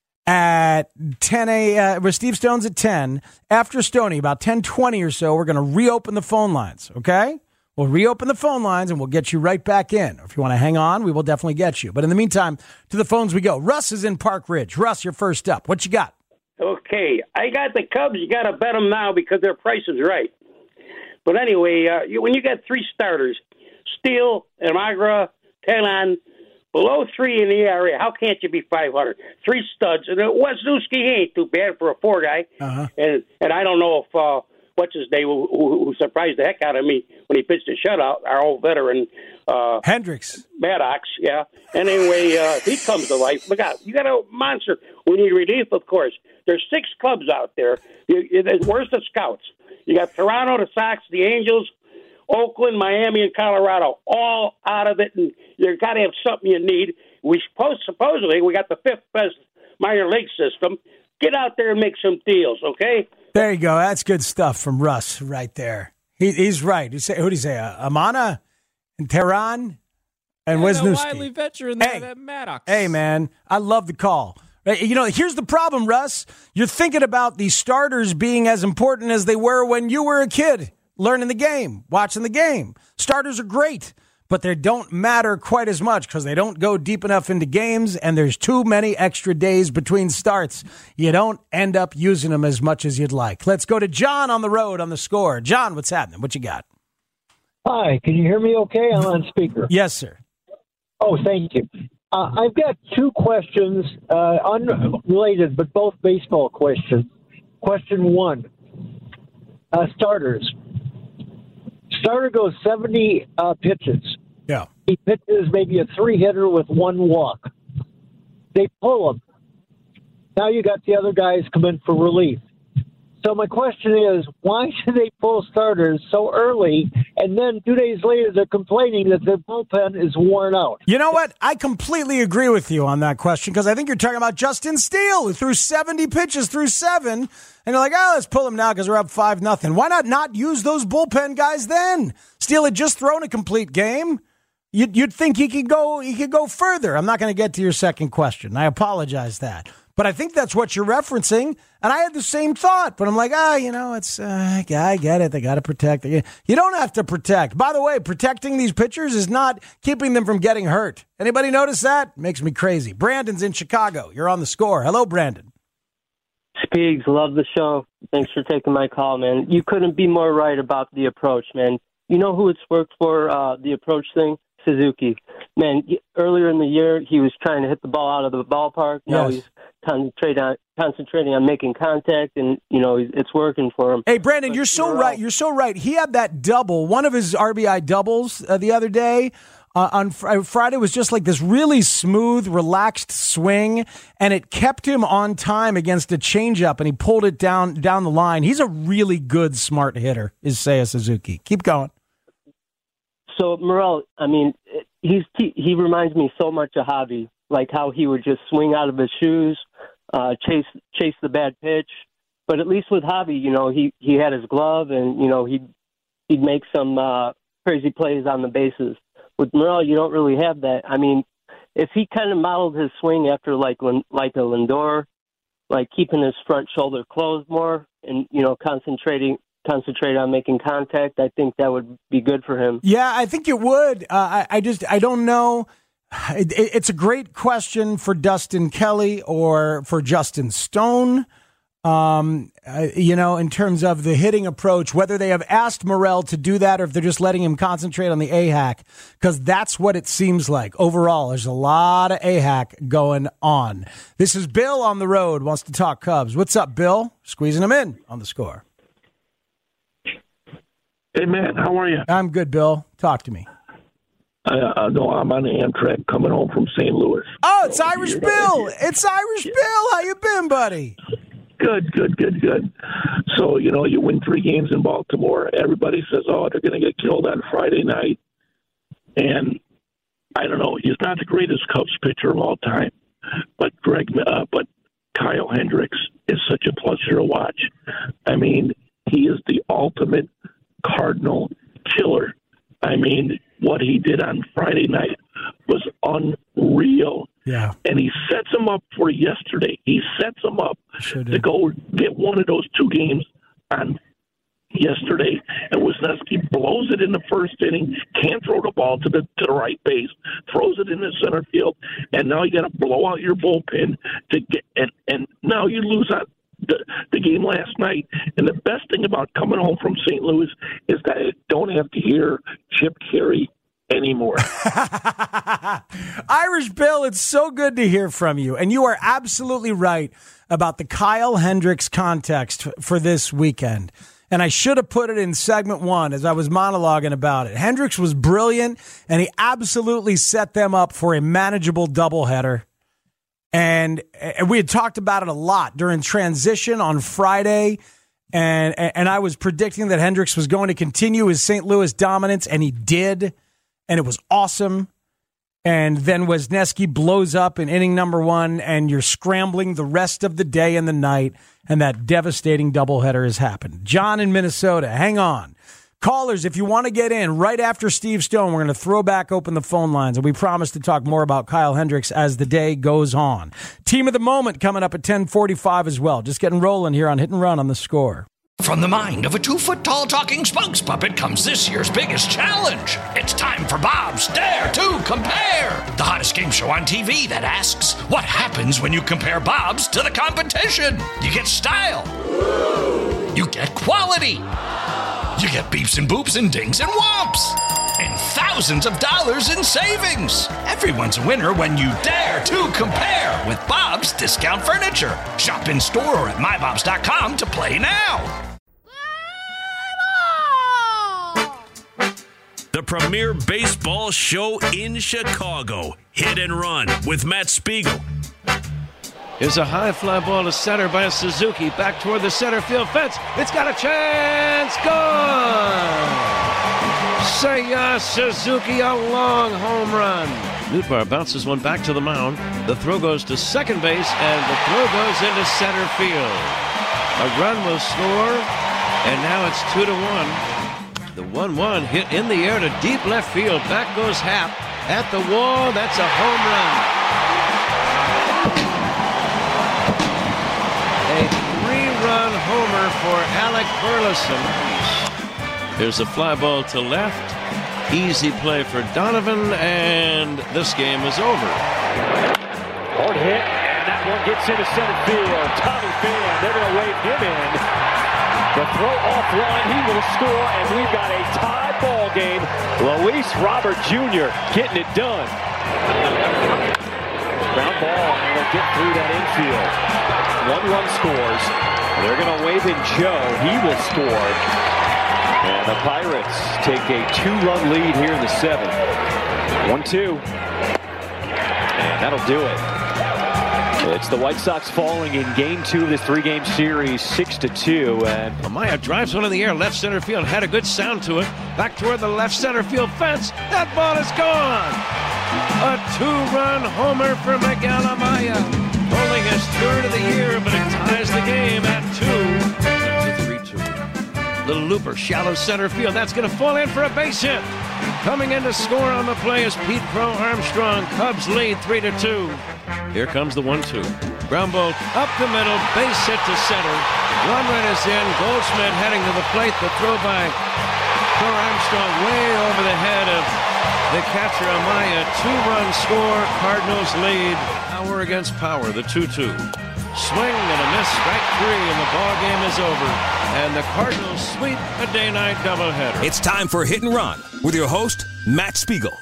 at ten a.m., uh, where Steve Stone's at ten, after Stoney, about ten twenty or so, we're going to reopen the phone lines, okay? We'll reopen the phone lines and we'll get you right back in. If you want to hang on, we will definitely get you. But in the meantime, to the phones we go. Russ is in Park Ridge. Russ, you're first up. What you got? Okay, I got the Cubs. You got to bet them now because their price is right. But anyway, uh, you, when you got three starters, Steele, Almagra, Talon, below three in the area, how can't you be five hundred? Three studs. And Wisniewski, he ain't too bad for a four guy. Uh-huh. And and I don't know if, uh, what's his name, who, who, who surprised the heck out of me when he pitched a shutout, our old veteran. Uh, Hendricks. Maddox, yeah. Anyway, uh, he comes to life. Look out, you got a monster. We need relief, of course. There's six clubs out there. You, it, where's the scouts? You got Toronto, the Sox, the Angels, Oakland, Miami, and Colorado, all out of it, and you got to have something you need. We suppose, supposedly we got the fifth best minor league system. Get out there and make some deals, okay? There you go. That's good stuff from Russ right there. He, he's right. Who did he say? Uh, Amana and Tehran and Wisniewski. Wiley veteran there, hey, that Maddox. Hey, man, I love the call. You know, here's the problem, Russ. You're thinking about these starters being as important as they were when you were a kid, learning the game, watching the game. Starters are great, but they don't matter quite as much because they don't go deep enough into games, and there's too many extra days between starts. You don't end up using them as much as you'd like. Let's go to John on the road on the Score. John, what's happening? What you got? Hi, can you hear me okay? I'm on speaker. Yes, sir. Oh, thank you. Uh, I've got two questions, uh, unrelated, but both baseball questions. Question one, uh, starters. Starter goes seventy uh, pitches. Yeah. He pitches maybe a three-hitter with one walk. They pull him. Now you got the other guys come in for relief. So my question is, why should they pull starters so early, and then two days later they're complaining that their bullpen is worn out? You know what? I completely agree with you on that question because I think you're talking about Justin Steele, who threw seventy pitches through seven, and you're like, oh, let's pull him now because we're up five nothing. Why not not use those bullpen guys then? Steele had just thrown a complete game. You'd, you'd think he could go he could go further. I'm not going to get to your second question. I apologize that. But I think that's what you're referencing, and I had the same thought. But I'm like, ah, you know, it's uh, I get it. They got to protect. You don't have to protect. By the way, protecting these pitchers is not keeping them from getting hurt. Anybody notice that? Makes me crazy. Brandon's in Chicago. You're on the Score. Hello, Brandon. Speaks, love the show. Thanks for taking my call, man. You couldn't be more right about the approach, man. You know who it's worked for, uh, the approach thing? Suzuki. Man, earlier in the year, he was trying to hit the ball out of the ballpark. Now Yes. he's concentrating on, concentrating on making contact, and, you know, it's working for him. Hey, Brandon, But you're so Morel- right. You're so right. He had that double, one of his R B I doubles uh, the other day. Uh, on fr- Friday was just like this really smooth, relaxed swing, and it kept him on time against a changeup, and he pulled it down down the line. He's a really good, smart hitter, is Seiya Suzuki. Keep going. So Morel, I mean, he's he, he reminds me so much of Javi, like how he would just swing out of his shoes, uh, chase chase the bad pitch. But at least with Javi, you know, he, he had his glove, and you know he'd he'd make some uh, crazy plays on the bases. With Morel, you don't really have that. I mean, if he kind of modeled his swing after like like a Lindor, like keeping his front shoulder closed more, and you know concentrating. concentrate on making contact, I think that would be good for him. Yeah, I think it would. Uh, I, I just, I don't know. It, it, it's a great question for Dustin Kelly or for Justin Stone. Um, uh, you know, in terms of the hitting approach, whether they have asked Morel to do that or if they're just letting him concentrate on the A HAC, because that's what it seems like. Overall, there's a lot of A HAC going on. This is Bill on the road, wants to talk Cubs. What's up, Bill? Squeezing him in on the Score. Hey, Matt, how are you? I'm good, Bill. Talk to me. I, I know I'm on the Amtrak coming home from Saint Louis. Oh, it's Irish Bill. It's Irish Bill. How you been, buddy? Good, good, good, good. So, you know, you win three games in Baltimore. Everybody says, oh, they're going to get killed on Friday night. And I don't know. He's not the greatest Cubs pitcher of all time, but Greg, uh, but Kyle Hendricks is such a pleasure to watch. I mean, he is the ultimate Cardinal killer. I mean, what he did on Friday night was unreal. Yeah. And he sets him up for yesterday. He sets him up Sure to did. go get one of those two games on yesterday. And Wisniewski blows it in the first inning, can't throw the ball to the to the right base, throws it in the center field, and now you got to blow out your bullpen to get and and now you lose out the, the game last night. And the best thing about coming home from Saint Louis is that I don't have to hear Chip Carey anymore. Irish Bill, it's so good to hear from you. And you are absolutely right about the Kyle Hendricks context for this weekend. And I should have put it in segment one as I was monologuing about it. Hendricks was brilliant, and he absolutely set them up for a manageable doubleheader. And, and we had talked about it a lot during transition on Friday. And, and I was predicting that Hendricks was going to continue his Saint Louis dominance, and he did. And it was awesome. And then Wisniewski blows up in inning number one, and you're scrambling the rest of the day and the night, and that devastating doubleheader has happened. John in Minnesota, hang on. Callers, if you want to get in right after Steve Stone, we're going to throw back open the phone lines, and we promise to talk more about Kyle Hendricks as the day goes on. Team of the Moment coming up at ten forty-five as well. Just getting rolling here on Hit and Run on The Score. From the mind of a two-foot-tall talking spokes puppet comes this year's biggest challenge. It's time for Bob's Dare to Compare, the hottest game show on T V that asks, what happens when you compare Bob's to the competition? You get style. You get quality. You get beeps and boops and dings and whomps. And thousands of dollars in savings. Everyone's a winner when you dare to compare with Bob's Discount Furniture. Shop in store or at my bobs dot com to play now. The premier baseball show in Chicago. Hit and Run with Matt Spiegel. Here's a high fly ball to center by a Suzuki. Back toward the center field fence. It's got a chance. Gone! Seiya Suzuki, a long home run. Nootbaar bounces one back to the mound. The throw goes to second base, and the throw goes into center field. A run will score, and now it's two to one. The one one hit in the air to deep left field. Back goes Happ at the wall. That's a home run. A three-run homer for Alec Burleson. There's a fly ball to left. Easy play for Donovan, and this game is over. Hard hit, and that one gets into center field. Tommy Pham, they're going to wave him in. The throw offline, he will score, and we've got a tie ball game. Luis Robert Junior getting it done. Ground ball, and they'll get through that infield. One run scores. They're going to wave in Joe. He will score. And the Pirates take a two-run lead here in the seventh. one two. And that'll do it. It's the White Sox falling in game two of this three-game series, six to two. And Amaya drives one in the air, left center field. Had a good sound to it. Back toward the left center field fence. That ball is gone. A two-run homer for Miguel Amaya. Only his third of the year, but it ties the game at two. three two. Little looper, shallow center field. That's going to fall in for a base hit. Coming in to score on the play is Pete Crow Armstrong. Cubs lead three to two. Here comes the one two. Ground ball up the middle, base hit to center. One run is in. Goldschmidt heading to the plate. The throw by Crow Armstrong way over the head of the catcher Amaya. Two-run score. Cardinals lead. Power against power. The two two. Swing and a miss. Strike three, and the ball game is over. And the Cardinals sweep a day-night doubleheader. It's time for Hit and Run with your host, Matt Spiegel.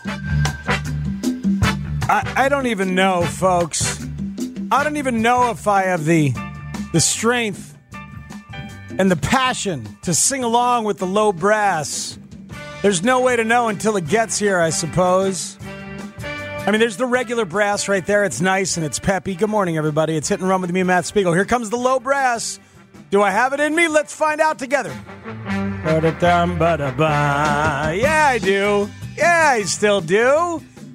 I, I don't even know, folks. I don't even know if I have the the strength and the passion to sing along with the low brass. There's no way to know until it gets here, I suppose. I mean, there's the regular brass right there. It's nice and it's peppy. Good morning, everybody. It's Hit and Run with me, Matt Spiegel. Here comes the low brass. Do I have it in me? Let's find out together. Yeah, I do. Yeah, I still do.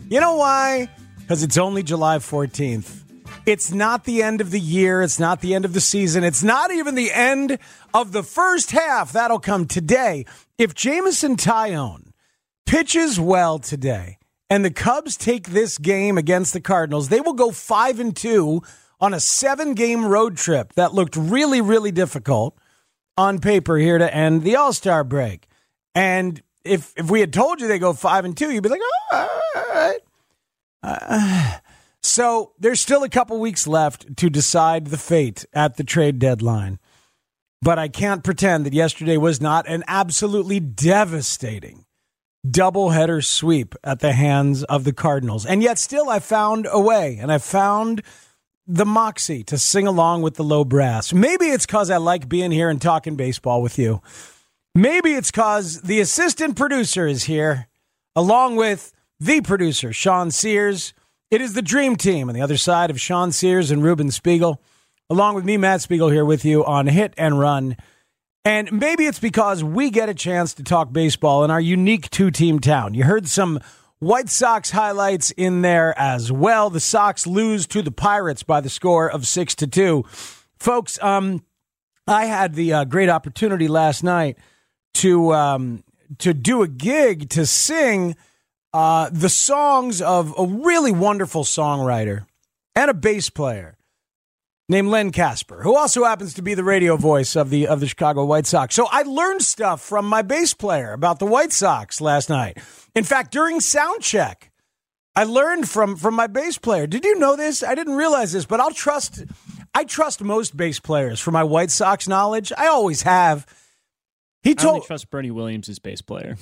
You know why? Because it's only July fourteenth. It's not the end of the year. It's not the end of the season. It's not even the end of the first half. That'll come today. If Jameson Taillon pitches well today and the Cubs take this game against the Cardinals, they will go five and two on a seven-game road trip that looked really, really difficult on paper here to end the All-Star break. And if if we had told you they go five and two, you'd be like, oh, all right. Uh, so there's still a couple weeks left to decide the fate at the trade deadline. But I can't pretend that yesterday was not an absolutely devastating doubleheader sweep at the hands of the Cardinals. And yet still I found a way, and I found the moxie to sing along with the low brass. Maybe it's because I like being here and talking baseball with you. Maybe it's because the assistant producer is here, along with the producer, Sean Sears. It is the dream team on the other side of Sean Sears and Ruben Spiegel, along with me, Matt Spiegel, here with you on Hit and Run. And maybe it's because we get a chance to talk baseball in our unique two-team town. You heard some White Sox highlights in there as well. The Sox lose to the Pirates by the score of six to two. Folks, um, I had the uh, great opportunity last night to um, to do a gig to sing uh, the songs of a really wonderful songwriter and a bass player named Len Casper, who also happens to be the radio voice of the of the Chicago White Sox. So I learned stuff from my bass player about the White Sox last night. In fact, during sound check, I learned from from my bass player. Did you know this? I didn't realize this, but I'll trust I trust most bass players for my White Sox knowledge. I always have. He told I only trust Bernie Williams as bass player.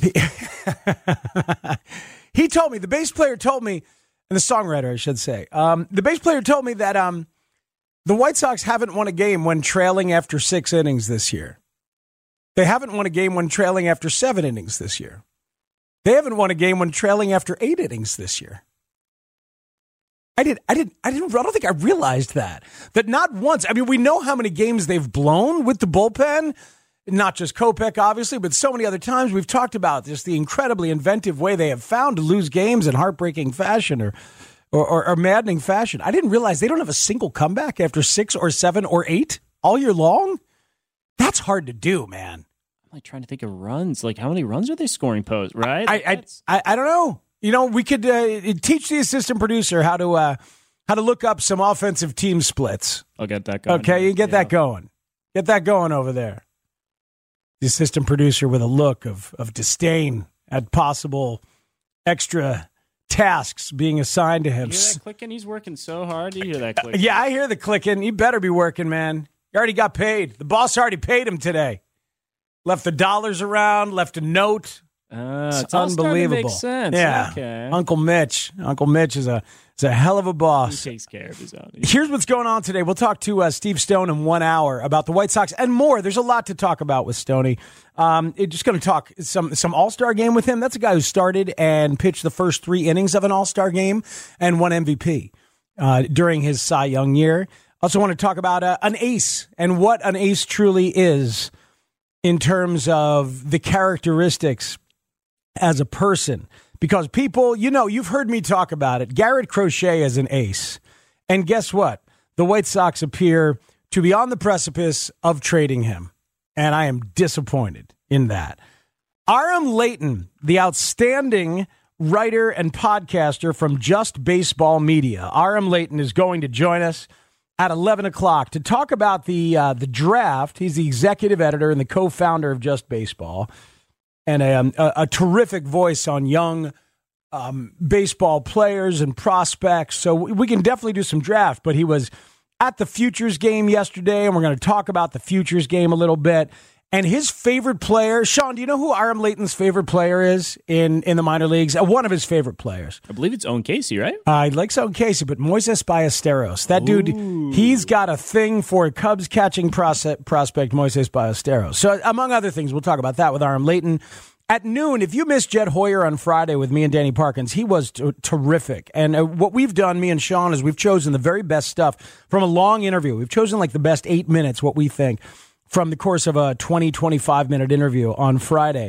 He told me, the bass player told me, and the songwriter, I should say, um, the bass player told me that um, the White Sox haven't won a game when trailing after six innings this year. They haven't won a game when trailing after seven innings this year. They haven't won a game when trailing after eight innings this year. I did. I didn't. I didn't. I don't think I realized that. That not once. I mean, we know how many games they've blown with the bullpen. Not just Kopech, obviously, but so many other times we've talked about just the incredibly inventive way they have found to lose games in heartbreaking fashion or, or, or, or maddening fashion. I didn't realize they don't have a single comeback after six or seven or eight all year long. That's hard to do, man. I'm like trying to think of runs. Like, how many runs are they scoring post, right? I I, I, I don't know. You know, we could uh, teach the assistant producer how to uh, how to look up some offensive team splits. I'll get that going. Okay, you get yeah. that going. Get that going over there. The assistant producer with a look of, of disdain at possible extra tasks being assigned to him. You hear that clicking? He's working so hard. You hear that clicking? Yeah, I hear the clicking. You better be working, man. You already got paid. The boss already paid him today. Left the dollars around, left a note. Uh, it's, it's all unbelievable. To make sense. Yeah. Okay. Uncle Mitch. Uncle Mitch is a is a hell of a boss. He takes care of his own. Here's what's going on today. We'll talk to uh, Steve Stone in one hour about the White Sox and more. There's a lot to talk about with Stoney. Um, it, just going to talk some some All-Star game with him. That's a guy who started and pitched the first three innings of an All-Star game and won M V P uh, during his Cy Young year. Also want to talk about uh, an ace and what an ace truly is in terms of the characteristics as a person. Because people, you know, you've heard me talk about it. Garrett Crochet is an ace. And guess what? The White Sox appear to be on the precipice of trading him. And I am disappointed in that. Aram Leighton, the outstanding writer and podcaster from Just Baseball Media. Aram Leighton is going to join us at eleven o'clock to talk about the uh, the draft. He's the executive editor and the co-founder of Just Baseball. And a, um, a, a terrific voice on young um, baseball players and prospects. So we can definitely do some draft. But he was at the Futures game yesterday, and we're going to talk about the Futures game a little bit. And his favorite player, Sean, do you know who Aram Leighton's favorite player is in, in the minor leagues? Uh, one of his favorite players. I believe it's Owen Casey, right? I uh, like Owen Casey, but Moises Ballesteros. That Ooh. dude, he's got a thing for Cubs catching pros- prospect Moises Ballesteros. So among other things, we'll talk about that with Aram Leighton. At noon, if you missed Jed Hoyer on Friday with me and Danny Parkins, he was t- terrific. And uh, what we've done, me and Sean, is we've chosen the very best stuff from a long interview. We've chosen like the best eight minutes, what we think, from the course of a twenty, twenty-five minute interview on Friday.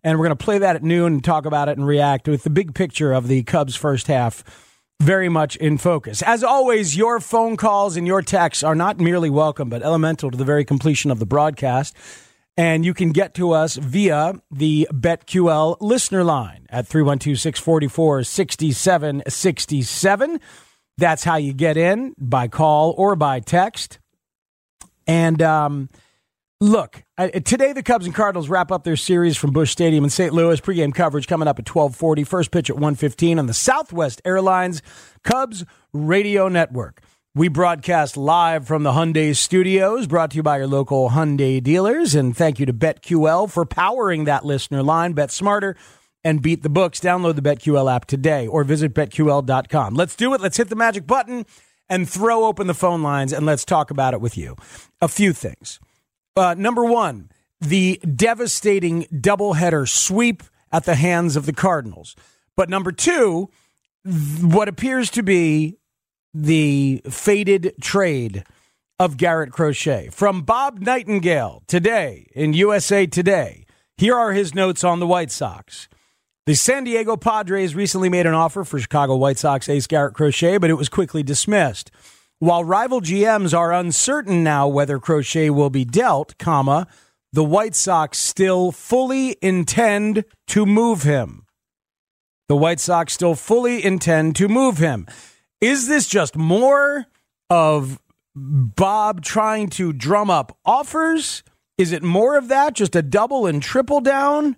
And we're going to play that at noon and talk about it and react with the big picture of the Cubs' first half very much in focus. As always, your phone calls and your texts are not merely welcome, but elemental to the very completion of the broadcast. And you can get to us via the BetQL listener line at three one two, six four four, six seven six seven. That's how you get in, by call or by text. And um, look, I, today the Cubs and Cardinals wrap up their series from Busch Stadium in Saint Louis. Pregame coverage coming up at twelve forty. First pitch at one fifteen on the Southwest Airlines Cubs Radio Network. We broadcast live from the Hyundai Studios, brought to you by your local Hyundai dealers. And thank you to BetQL for powering that listener line. Bet smarter and beat the books. Download the BetQL app today or visit bet Q L dot com. Let's do it. Let's hit the magic button and throw open the phone lines, and let's talk about it with you. A few things. Uh, number one, the devastating doubleheader sweep at the hands of the Cardinals. But number two, what appears to be the fated trade of Garrett Crochet. From Bob Nightingale today in U S A Today, here are his notes on the White Sox. The San Diego Padres recently made an offer for Chicago White Sox ace Garrett Crochet, but it was quickly dismissed. While rival G Ms are uncertain now whether Crochet will be dealt, comma, the White Sox still fully intend to move him. The White Sox still fully intend to move him. Is this just more of Bob trying to drum up offers? Is it more of that, just a double and triple down?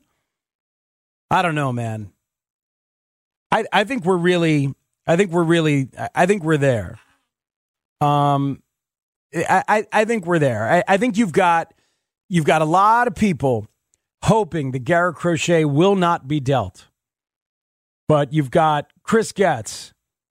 I don't know, man. I I think we're really, I think we're really, I think we're there. Um, I I, I think we're there. I, I think you've got you've got a lot of people hoping that Garrett Crochet will not be dealt, but you've got Chris Getz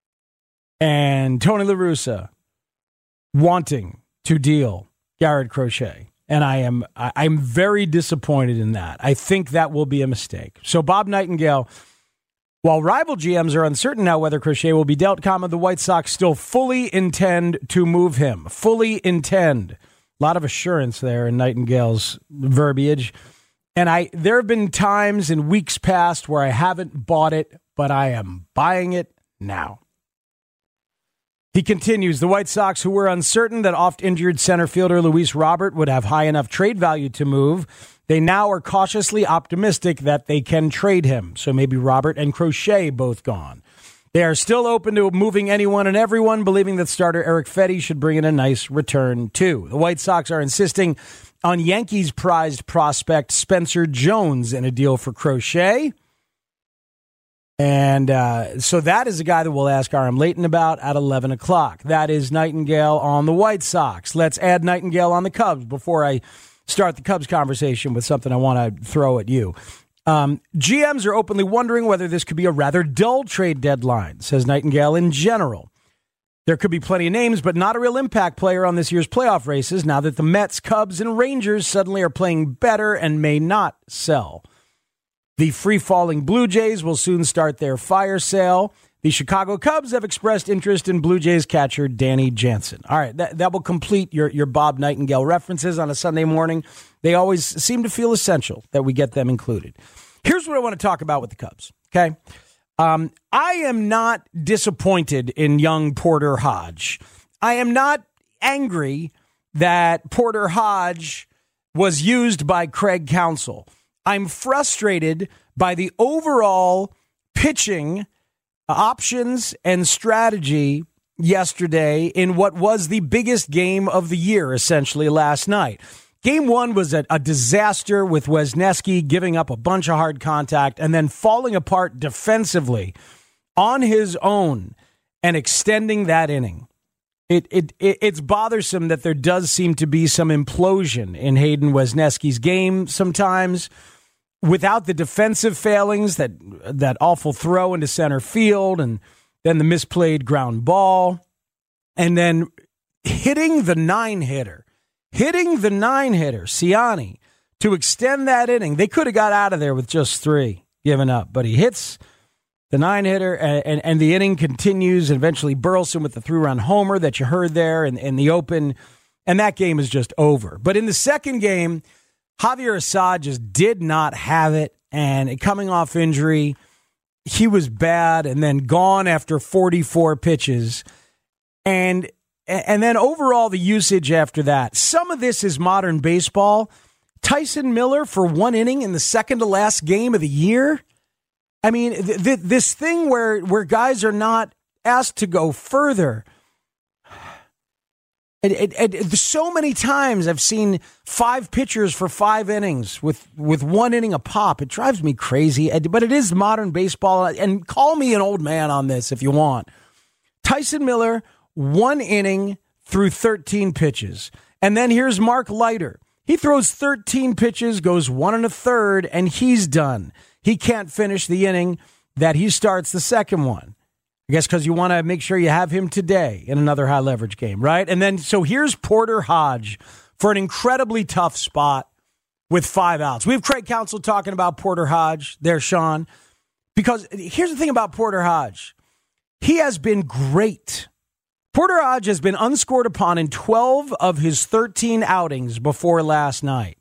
and Tony La Russa wanting to deal Garrett Crochet. And I am I'm very disappointed in that. I think that will be a mistake. So Bob Nightingale, while rival G Ms are uncertain now whether Crochet will be dealt, comma, the White Sox still fully intend to move him. Fully intend. A lot of assurance there in Nightingale's verbiage. And I there have been times in weeks past where I haven't bought it, but I am buying it now. He continues, the White Sox, who were uncertain that oft-injured center fielder Luis Robert would have high enough trade value to move, they now are cautiously optimistic that they can trade him. So maybe Robert and Crochet both gone. They are still open to moving anyone and everyone, believing that starter Eric Fetty should bring in a nice return, too. The White Sox are insisting on Yankees' prized prospect Spencer Jones in a deal for Crochet. And uh, so that is a guy that we'll ask R M Layton about at eleven o'clock. That is Nightingale on the White Sox. Let's add Nightingale on the Cubs before I start the Cubs conversation with something I want to throw at you. Um, G Ms are openly wondering whether this could be a rather dull trade deadline, says Nightingale in general. There could be plenty of names, but not a real impact player on this year's playoff races now that the Mets, Cubs, and Rangers suddenly are playing better and may not sell. The free-falling Blue Jays will soon start their fire sale. The Chicago Cubs have expressed interest in Blue Jays catcher Danny Jansen. All right, that, that will complete your, your Bob Nightingale references on a Sunday morning. They always seem to feel essential that we get them included. Here's what I want to talk about with the Cubs, okay? Um, I am not disappointed in young Porter Hodge. I am not angry that Porter Hodge was used by Craig Counsell. I'm frustrated by the overall pitching options and strategy yesterday in what was the biggest game of the year, essentially, last night. Game one was a, a disaster with Wisniewski giving up a bunch of hard contact and then falling apart defensively on his own and extending that inning. It, it, it it's bothersome that there does seem to be some implosion in Hayden Wisniewski's game sometimes. Without the defensive failings, that that awful throw into center field, and then the misplayed ground ball, and then hitting the nine-hitter, hitting the nine-hitter, Siani, to extend that inning. They could have got out of there with just three given up, but he hits the nine-hitter, and, and, and the inning continues, and eventually Burleson with the three-run homer that you heard there in, in the open, and that game is just over. But in the second game, Javier Assad just did not have it, and coming off injury, he was bad and then gone after forty-four pitches. And and then overall the usage after that. Some of this is modern baseball. Tyson Miller for one inning in the second to last game of the year. I mean, th- th- this thing where, where guys are not asked to go further. It, it, it, so many times I've seen five pitchers for five innings with, with one inning a pop. It drives me crazy, but it is modern baseball. And call me an old man on this if you want. Tyson Miller, one inning through thirteen pitches. And then here's Mark Leiter. He throws thirteen pitches, goes one and a third, and he's done. He can't finish the inning that he starts the second one. I guess because you want to make sure you have him today in another high leverage game, right? And then, so here's Porter Hodge for an incredibly tough spot with five outs. We have Craig Counsell talking about Porter Hodge there, Sean, because here's the thing about Porter Hodge. He has been great. Porter Hodge has been unscored upon in twelve of his thirteen outings before last night.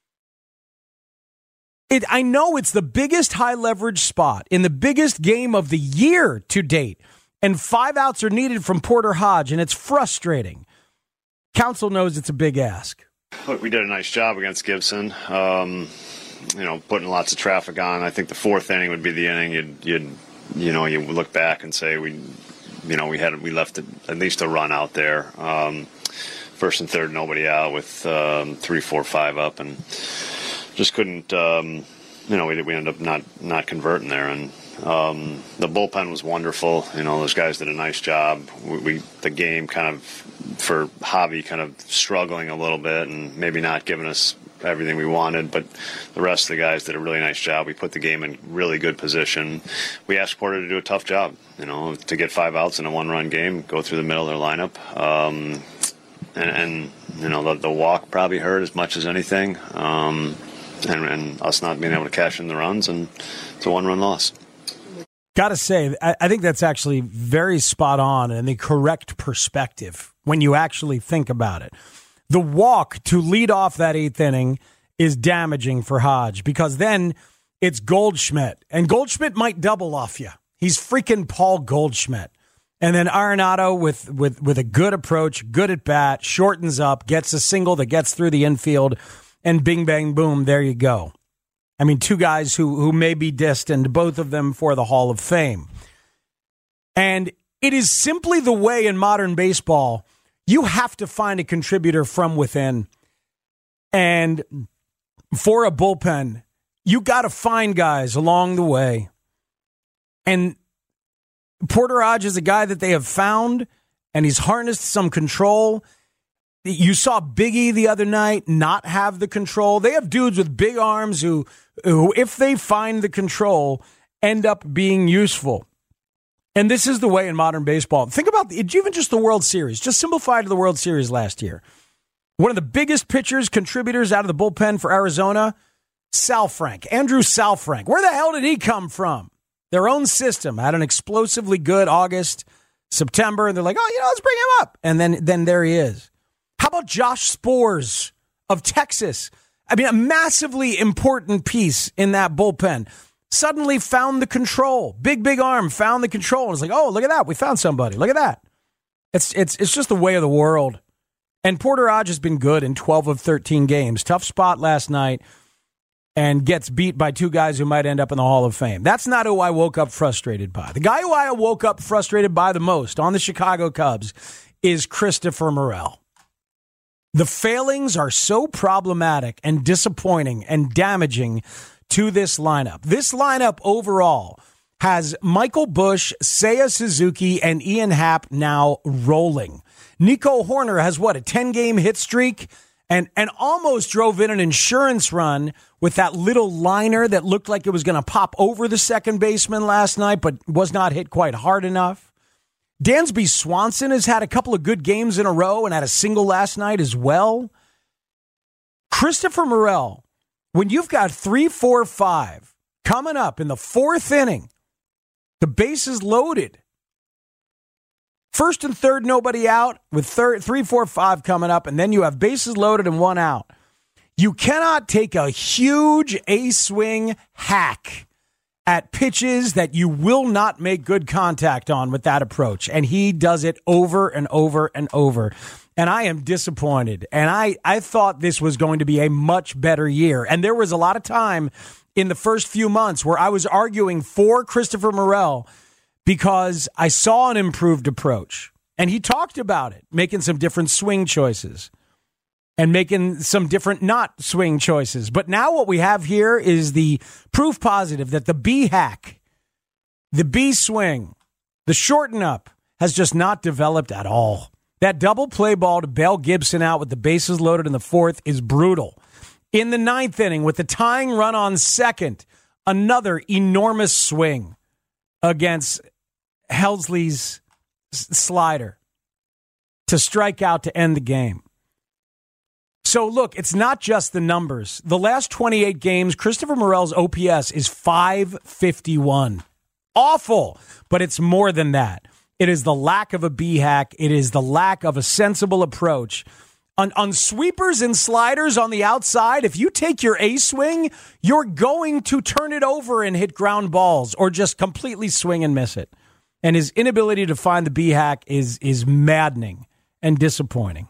It, I know it's the biggest high leverage spot in the biggest game of the year to date, and five outs are needed from Porter Hodge, and it's frustrating. Counsell knows it's a big ask. Look, we did a nice job against Gibson, um, you know, putting lots of traffic on. I think the fourth inning would be the inning you'd, you'd you know, you look back and say we, you know, we had we left at least a run out there. Um, first and third, nobody out with um, three, four, five up, and just couldn't, um, you know, we we ended up not, not converting there. And um, the bullpen was wonderful. You know, those guys did a nice job. We, we the game kind of, for Javi, kind of struggling a little bit and maybe not giving us everything we wanted, but the rest of the guys did a really nice job. We put the game in really good position. We asked Porter to do a tough job, you know, to get five outs in a one-run game, go through the middle of their lineup. Um, and, and, you know, the, the walk probably hurt as much as anything. Um, And, and us not being able to cash in the runs, and it's a one-run loss. Got to say, I, I think that's actually very spot on and the correct perspective when you actually think about it. The walk to lead off that eighth inning is damaging for Hodge, because then it's Goldschmidt, and Goldschmidt might double off you. He's freaking Paul Goldschmidt. And then Arenado with, with, with a good approach, good at bat, shortens up, gets a single that gets through the infield, and bing, bang, boom, there you go. I mean, two guys who, who may be destined, both of them, for the Hall of Fame. And it is simply the way in modern baseball, you have to find a contributor from within. And for a bullpen, you got to find guys along the way. And Porter Hodge is a guy that they have found, and he's harnessed some control. You saw Biggie the other night not have the control. They have dudes with big arms who, who, if they find the control, end up being useful. And this is the way in modern baseball. Think about the, even just the World Series. Just simplify to the World Series last year. One of the biggest pitchers, contributors out of the bullpen for Arizona, Sal Frank. Andrew Sal Frank. Where the hell did he come from? Their own system had an explosively good August, September, and they're like, oh, you know, let's bring him up. And then, then there he is. How about Josh Spores of Texas? I mean, a massively important piece in that bullpen. Suddenly found the control. Big, big arm, found the control. And it's like, oh, look at that. We found somebody. Look at that. It's it's it's just the way of the world. And Porter Hodge has been good in twelve of thirteen games. Tough spot last night, and gets beat by two guys who might end up in the Hall of Fame. That's not who I woke up frustrated by. The guy who I woke up frustrated by the most on the Chicago Cubs is Christopher Morel. The failings are so problematic and disappointing and damaging to this lineup. This lineup overall has Michael Busch, Seiya Suzuki, and Ian Happ now rolling. Nico Horner has, what, a ten-game hit streak? And, and almost drove in an insurance run with that little liner that looked like it was going to pop over the second baseman last night, but was not hit quite hard enough. Dansby Swanson has had a couple of good games in a row and had a single last night as well. Christopher Morel, when you've got three, four, five coming up in the fourth inning, the bases loaded, first and third, nobody out, with third, three, four, five coming up, and then you have bases loaded and one out. You cannot take a huge A-swing hack at pitches that you will not make good contact on with that approach. And he does it over and over and over. And I am disappointed. And I, I thought this was going to be a much better year. And there was a lot of time in the first few months where I was arguing for Christopher Morel because I saw an improved approach. And he talked about it, making some different swing choices and making some different not swing choices. But now what we have here is the proof positive that the B hack, the B swing, the shorten up has just not developed at all. That double play ball to Bell Gibson out with the bases loaded in the fourth is brutal. In the ninth inning with the tying run on second, another enormous swing against Helsley's slider to strike out to end the game. So, look, it's not just the numbers. The last twenty-eight games, Christopher Morel's O P S is five fifty-one. Awful, but it's more than that. It is the lack of a B-hack. It is the lack of a sensible approach. On, on sweepers and sliders on the outside, if you take your A-swing, you're going to turn it over and hit ground balls or just completely swing and miss it. And his inability to find the B-hack is, is maddening and disappointing.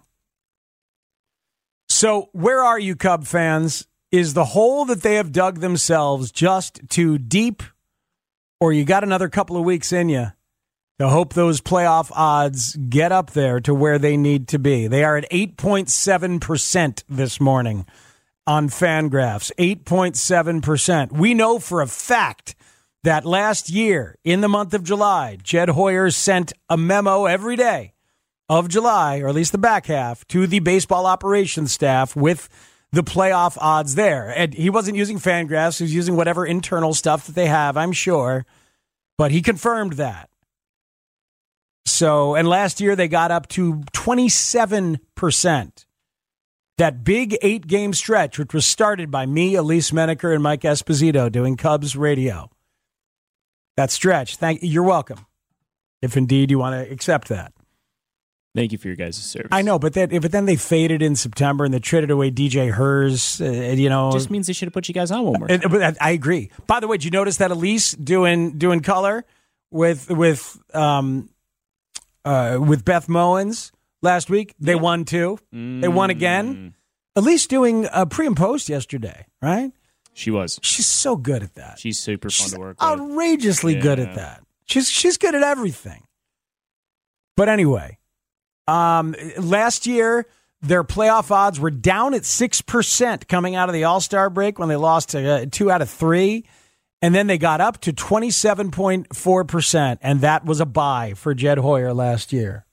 So where are you, Cub fans? Is the hole that they have dug themselves just too deep, or you got another couple of weeks in you to hope those playoff odds get up there to where they need to be? They are at eight point seven percent this morning on Fangraphs. eight point seven percent. We know for a fact that last year, in the month of July, Jed Hoyer sent a memo every day of July, or at least the back half, to the baseball operations staff with the playoff odds there. And he wasn't using Fangraphs. He was using whatever internal stuff that they have, I'm sure. But he confirmed that. So, and last year they got up to twenty-seven percent. That big eight-game stretch, which was started by me, Elise Menaker, and Mike Esposito doing Cubs radio. That stretch, thank you're welcome, if indeed you want to accept that. Thank you for your guys' service. I know, but then, but then they faded in September and they traded away D J Hers. Uh, you know, just means they should have put you guys on one more. And, but I agree. By the way, did you notice that Elise doing doing color with with um uh with Beth Mowens last week? They yeah. won too. Mm. They won again. Elise doing a pre and post yesterday, right? She was. She's so good at that. She's super fun she's to work with. Outrageously yeah. good at that. She's she's good at everything. But anyway. Um, last year, their playoff odds were down at six percent coming out of the All-Star break when they lost to uh, two out of three. And then they got up to twenty-seven point four percent. And that was a buy for Jed Hoyer last year.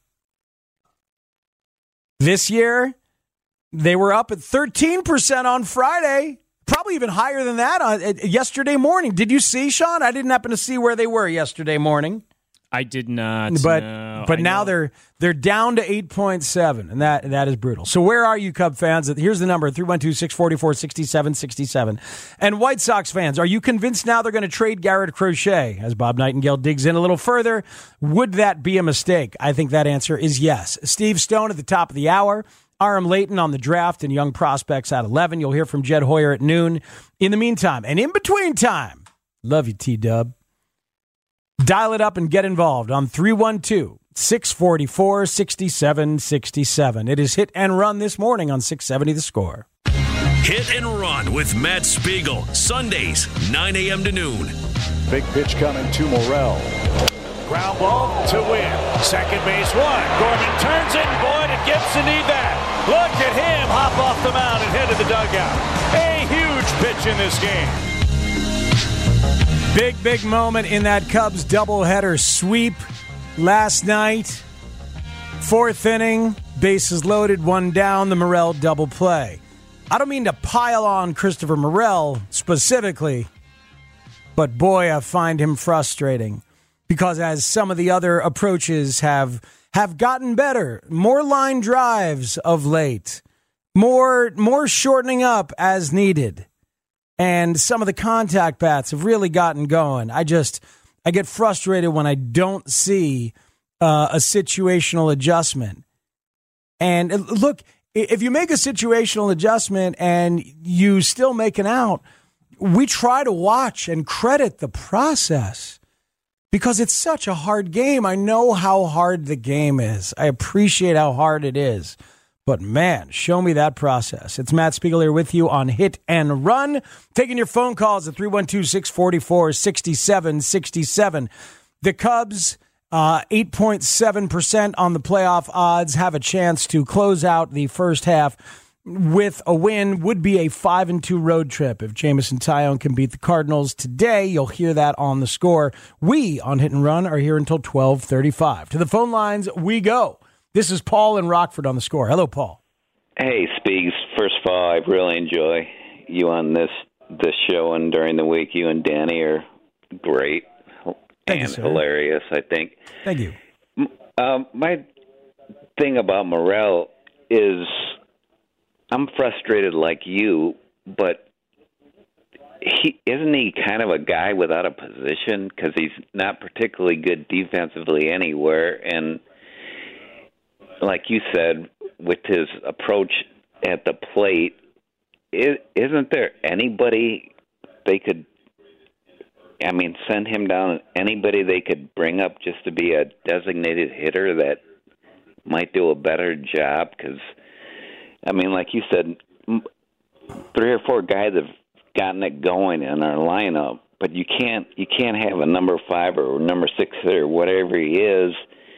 This year, they were up at thirteen percent on Friday. Probably even higher than that on uh, yesterday morning. Did you see, Sean? I didn't happen to see where they were yesterday morning. I did not. But no, but I now know. they're they're down to eight point seven, and that that is brutal. So where are you, Cub fans? Here's the number, three one two, six four four, six seven six seven. And White Sox fans, are you convinced now they're going to trade Garrett Crochet? As Bob Nightingale digs in a little further, would that be a mistake? I think that answer is yes. Steve Stone at the top of the hour. Aram Layton on the draft and young prospects at eleven. You'll hear from Jed Hoyer at noon. In the meantime, and in between time, love you, T-Dub. Dial it up and get involved on three one two, six four four, six seven six seven. It is Hit and Run this morning on six seventy The Score. Hit and Run with Matt Spiegel. Sundays, nine a.m. to noon. Big pitch coming to Morel. Ground ball to win. Second base one. Gorman turns it. Boy, did Gibson need that. Look at him hop off the mound and head to the dugout. A huge pitch in this game. Big, big moment in that Cubs doubleheader sweep last night. Fourth inning, bases loaded, one down, the Morel double play. I don't mean to pile on Christopher Morel specifically, but boy, I find him frustrating because as some of the other approaches have have gotten better, more line drives of late, more more shortening up as needed. And some of the contact bats have really gotten going. I just, I get frustrated when I don't see uh, a situational adjustment. And look, if you make a situational adjustment and you still make an out, we try to watch and credit the process because it's such a hard game. I know how hard the game is. I appreciate how hard it is. But, man, show me that process. It's Matt Spiegel here with you on Hit and Run. Taking your phone calls at three one two, six four four, six seven six seven. The Cubs, uh, eight point seven percent on the playoff odds, have a chance to close out the first half with a win. Would be a five and two road trip if Jameson Taillon can beat the Cardinals today. You'll hear that on the score. We on Hit and Run are here until twelve thirty-five. To the phone lines we go. This is Paul in Rockford on the score. Hello, Paul. Hey, Speaks. First of all, I really enjoy you on this this show, and during the week, you and Danny are great Thank and you, sir. hilarious, I think. Thank you. Um, my thing about Morel is I'm frustrated like you, but he isn't he kind of a guy without a position because he's not particularly good defensively anywhere, and like you said, with his approach at the plate, isn't there anybody they could, I mean, send him down, anybody they could bring up just to be a designated hitter that might do a better job? Because, I mean, like you said, three or four guys have gotten it going in our lineup, but you can't you can't have a number five or number six hitter, whatever he is.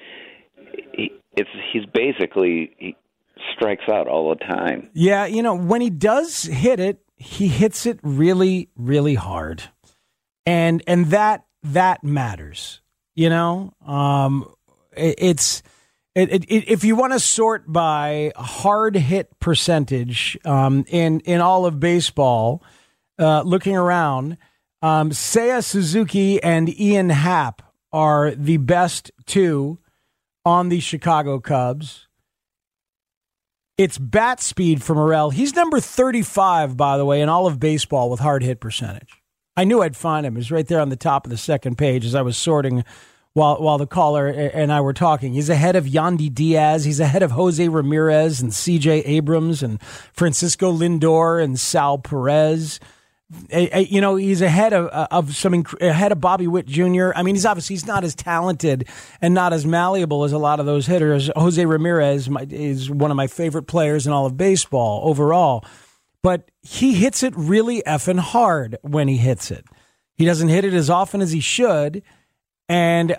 He, It's he's basically he strikes out all the time. Yeah, you know, when he does hit it, he hits it really, really hard, and and that that matters. You know, um, it, it's it, it, it, if you want to sort by hard hit percentage um, in in all of baseball, uh, looking around, um, Seiya Suzuki and Ian Happ are the best two on the Chicago Cubs. It's bat speed for Morel. He's number thirty-five, by the way, in all of baseball with hard hit percentage. I knew I'd find him. He's right there on the top of the second page as I was sorting while while the caller and I were talking. He's ahead of Yandy Diaz. He's ahead of Jose Ramirez and C J Abrams and Francisco Lindor and Sal Perez. You know, he's ahead of of some ahead of Bobby Witt Junior I mean, he's obviously he's not as talented and not as malleable as a lot of those hitters. Jose Ramirez is one of my favorite players in all of baseball overall, but he hits it really effing hard when he hits it. He doesn't hit it as often as he should, and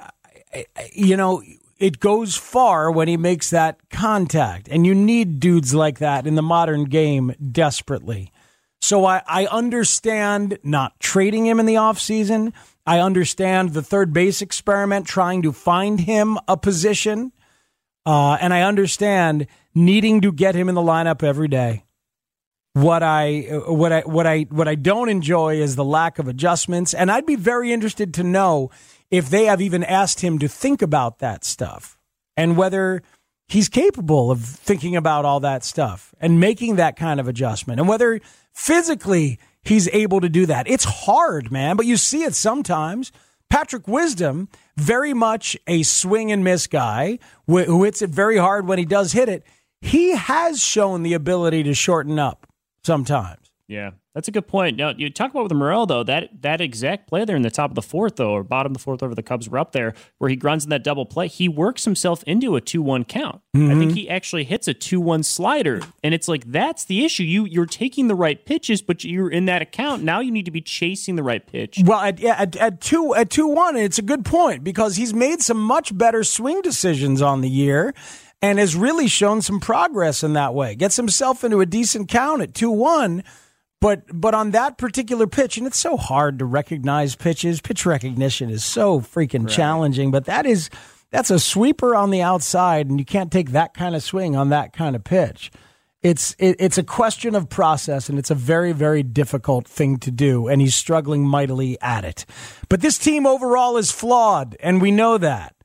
you know, it goes far when he makes that contact. And you need dudes like that in the modern game desperately. So I, I understand not trading him in the offseason. I understand the third base experiment, trying to find him a position. Uh, and I understand needing to get him in the lineup every day. What I what I what I what I don't enjoy is the lack of adjustments. And I'd be very interested to know if they have even asked him to think about that stuff and whether he's capable of thinking about all that stuff and making that kind of adjustment, and whether physically he's able to do that. It's hard, man, but you see it sometimes. Patrick Wisdom, very much a swing and miss guy who hits it very hard when he does hit it. He has shown the ability to shorten up sometimes. Yeah, that's a good point. Now, you talk about with Morel, though, that that exact play there in the top of the fourth, though, or bottom of the fourth over the Cubs were up there, where he grunts in that double play, he works himself into a two one count. Mm-hmm. I think he actually hits a two one slider, and it's like, that's the issue. You, you're taking the right pitches, but you're in that account. Now you need to be chasing the right pitch. Well, at, at, at two at two one, it's a good point, because he's made some much better swing decisions on the year and has really shown some progress in that way. Gets himself into a decent count at two one. But but on that particular pitch, and it's so hard to recognize pitches. Pitch recognition is so freaking right. challenging. But that is that's a sweeper on the outside, and you can't take that kind of swing on that kind of pitch. It's it, it's a question of process, and it's a very, very difficult thing to do, and he's struggling mightily at it. But this team overall is flawed, and we know that.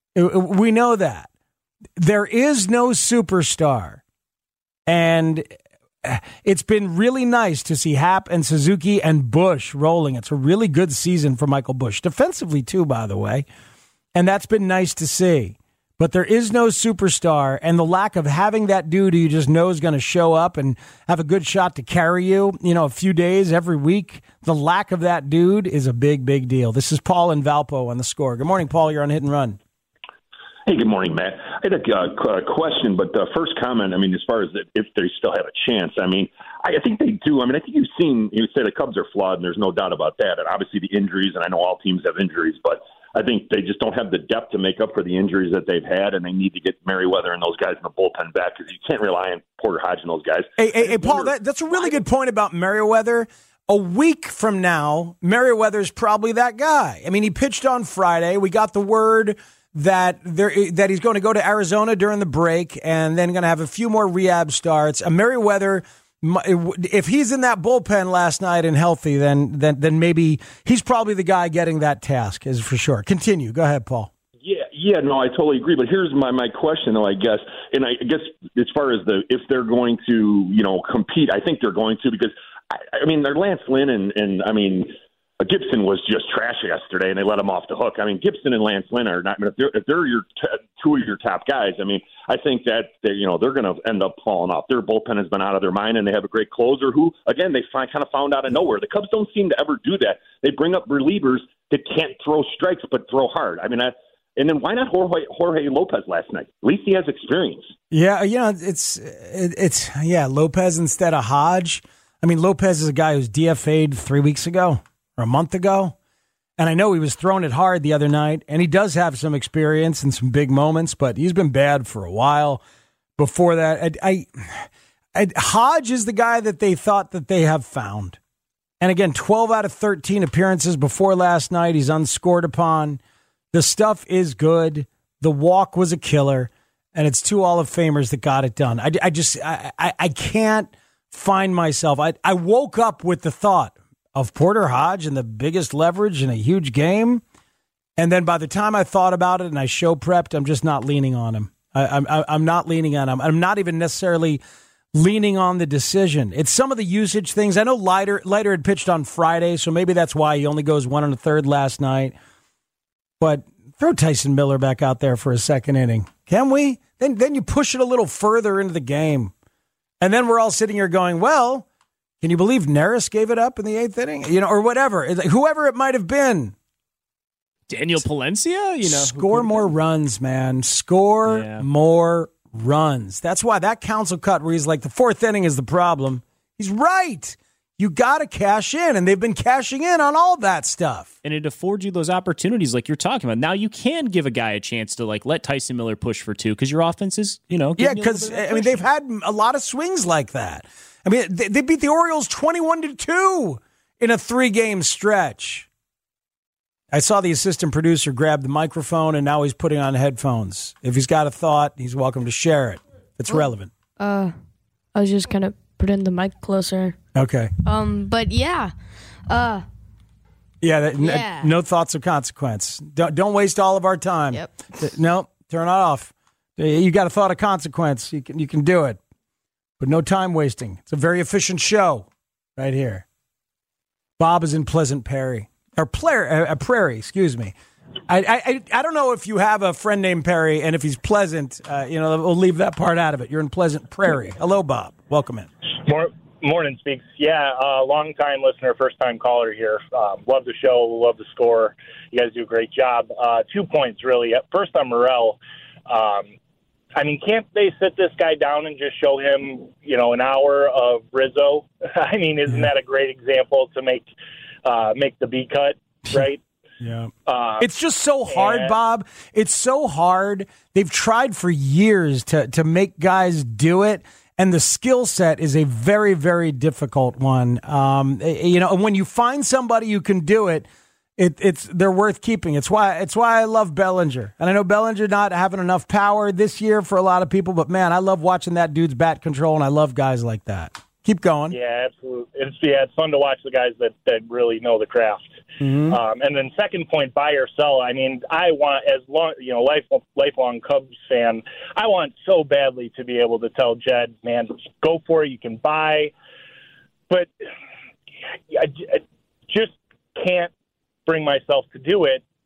We know that. There is no superstar, and it's been really nice to see Happ and Suzuki and Bush rolling. It's a really good season for Michael Bush. Defensively, too, by the way. And that's been nice to see. but there is no superstar, and the lack of having that dude who you just know is going to show up and have a good shot to carry you, you know, a few days every week, the lack of that dude is a big, big deal. This is Paul in Valpo on The Score. Good morning, Paul. You're on Hit and Run. Hey, good morning, Matt. I had a uh, question, but the first comment, I mean, as far as the, if they still have a chance, I mean, I, I think they do. I mean, I think you've seen, you say the Cubs are flawed, and there's no doubt about that. And obviously the injuries, and I know all teams have injuries, but I think they just don't have the depth to make up for the injuries that they've had, and they need to get Merriweather and those guys in the bullpen back because you can't rely on Porter Hodge and those guys. Hey, hey, hey Paul, that, that's a really good point about Merriweather. A week from now, Merriweather's probably that guy. I mean, he pitched on Friday. We got the word that there that he's going to go to Arizona during the break and then going to have a few more rehab starts. A Merriweather, if he's in that bullpen last night and healthy, then then then maybe he's probably the guy getting that task, is for sure. Continue. Go ahead, Paul. Yeah, yeah, no, I totally agree. But here's my, my question, though, I guess. And I guess as far as the if they're going to, you know, compete, I think they're going to because, I, I mean, they're Lance Lynn and, and I mean, Gibson was just trash yesterday, and they let him off the hook. I mean, Gibson and Lance Lynn are not. If they're, if they're your t- two of your top guys, I mean, I think that they, you know they're going to end up falling off. Their bullpen has been out of their mind, and they have a great closer who, again, they find, kind of found out of nowhere. The Cubs don't seem to ever do that. They bring up relievers that can't throw strikes but throw hard. I mean, I, and then why not Jorge, Jorge Lopez last night? At least he has experience. Yeah, you know, it's it, it's yeah, Lopez instead of Hodge. I mean, Lopez is a guy who's D F A'd three weeks ago or a month ago. And I know he was throwing it hard the other night, and he does have some experience and some big moments, but he's been bad for a while. Before that, I, I, I Hodge is the guy that they thought that they have found. And again, twelve out of thirteen appearances before last night. He's unscored upon. The stuff is good. The walk was a killer, and it's two Hall of Famers that got it done. I, I just, I, I, I can't find myself. I, I woke up with the thought of Porter Hodge and the biggest leverage in a huge game. And then by the time I thought about it and I show prepped, I'm just not leaning on him. I, I'm, I'm not leaning on him. I'm not even necessarily leaning on the decision. It's some of the usage things. I know Leiter, Leiter had pitched on Friday, so maybe that's why he only goes one and a third last night. But throw Tyson Miller back out there for a second inning. Can we? Then, then you push it a little further into the game. And then we're all sitting here going, well, can you believe Neris gave it up in the eighth inning? You know, or whatever. It's like, whoever it might have been. Daniel Palencia? You know, Score more runs, man. Score yeah. more runs. That's why that council cut where he's like, the fourth inning is the problem. He's right. You got to cash in, and they've been cashing in on all that stuff. And it affords you those opportunities like you're talking about. Now you can give a guy a chance to like let Tyson Miller push for two because your offense is, you know. Yeah, because, I mean, they've had a lot of swings like that. I mean, they, they beat the Orioles twenty-one to two in a three-game stretch. I saw the assistant producer grab the microphone, and now he's putting on headphones. If he's got a thought, he's welcome to share it. It's well, relevant. Uh, I was just kind of putting the mic closer. Okay. Um, but yeah. Uh, yeah, that, yeah. N- no thoughts of consequence. Don't, don't waste all of our time. Yep. No, turn it off. You got a thought of consequence. You can, you can do it. But no time wasting. It's a very efficient show right here. Bob is in Pleasant Prairie. Or Prairie, uh, Prairie, excuse me. I, I I don't know if you have a friend named Perry, and if he's pleasant, uh, you know, we'll leave that part out of it. You're in Pleasant Prairie. Hello, Bob. Welcome in. More, morning, Speaks. Yeah, uh, long-time listener, first-time caller here. Um, love the show. Love the score. You guys do a great job. Uh, two points, really. First on Morel. Um, I mean, can't they sit this guy down and just show him, you know, an hour of Rizzo? I mean, isn't that a great example to make uh, make the B cut, right? Yeah. Uh, it's just so hard, and, Bob. It's so hard. They've tried for years to, to make guys do it, and the skill set is a very, very difficult one. Um, you know, and when you find somebody who can do it, It, it's they're worth keeping. It's why it's why I love Bellinger, and I know Bellinger not having enough power this year for a lot of people, but man, I love watching that dude's bat control, and I love guys like that. Keep going. Yeah, absolutely. It's yeah, it's fun to watch the guys that, that really know the craft. Mm-hmm. Um, and then second point, buy or sell. I mean, I want as long you know, life lifelong Cubs fan. I want so badly to be able to tell Jed, man, go for it. You can buy, but I, I just can't bring myself to do it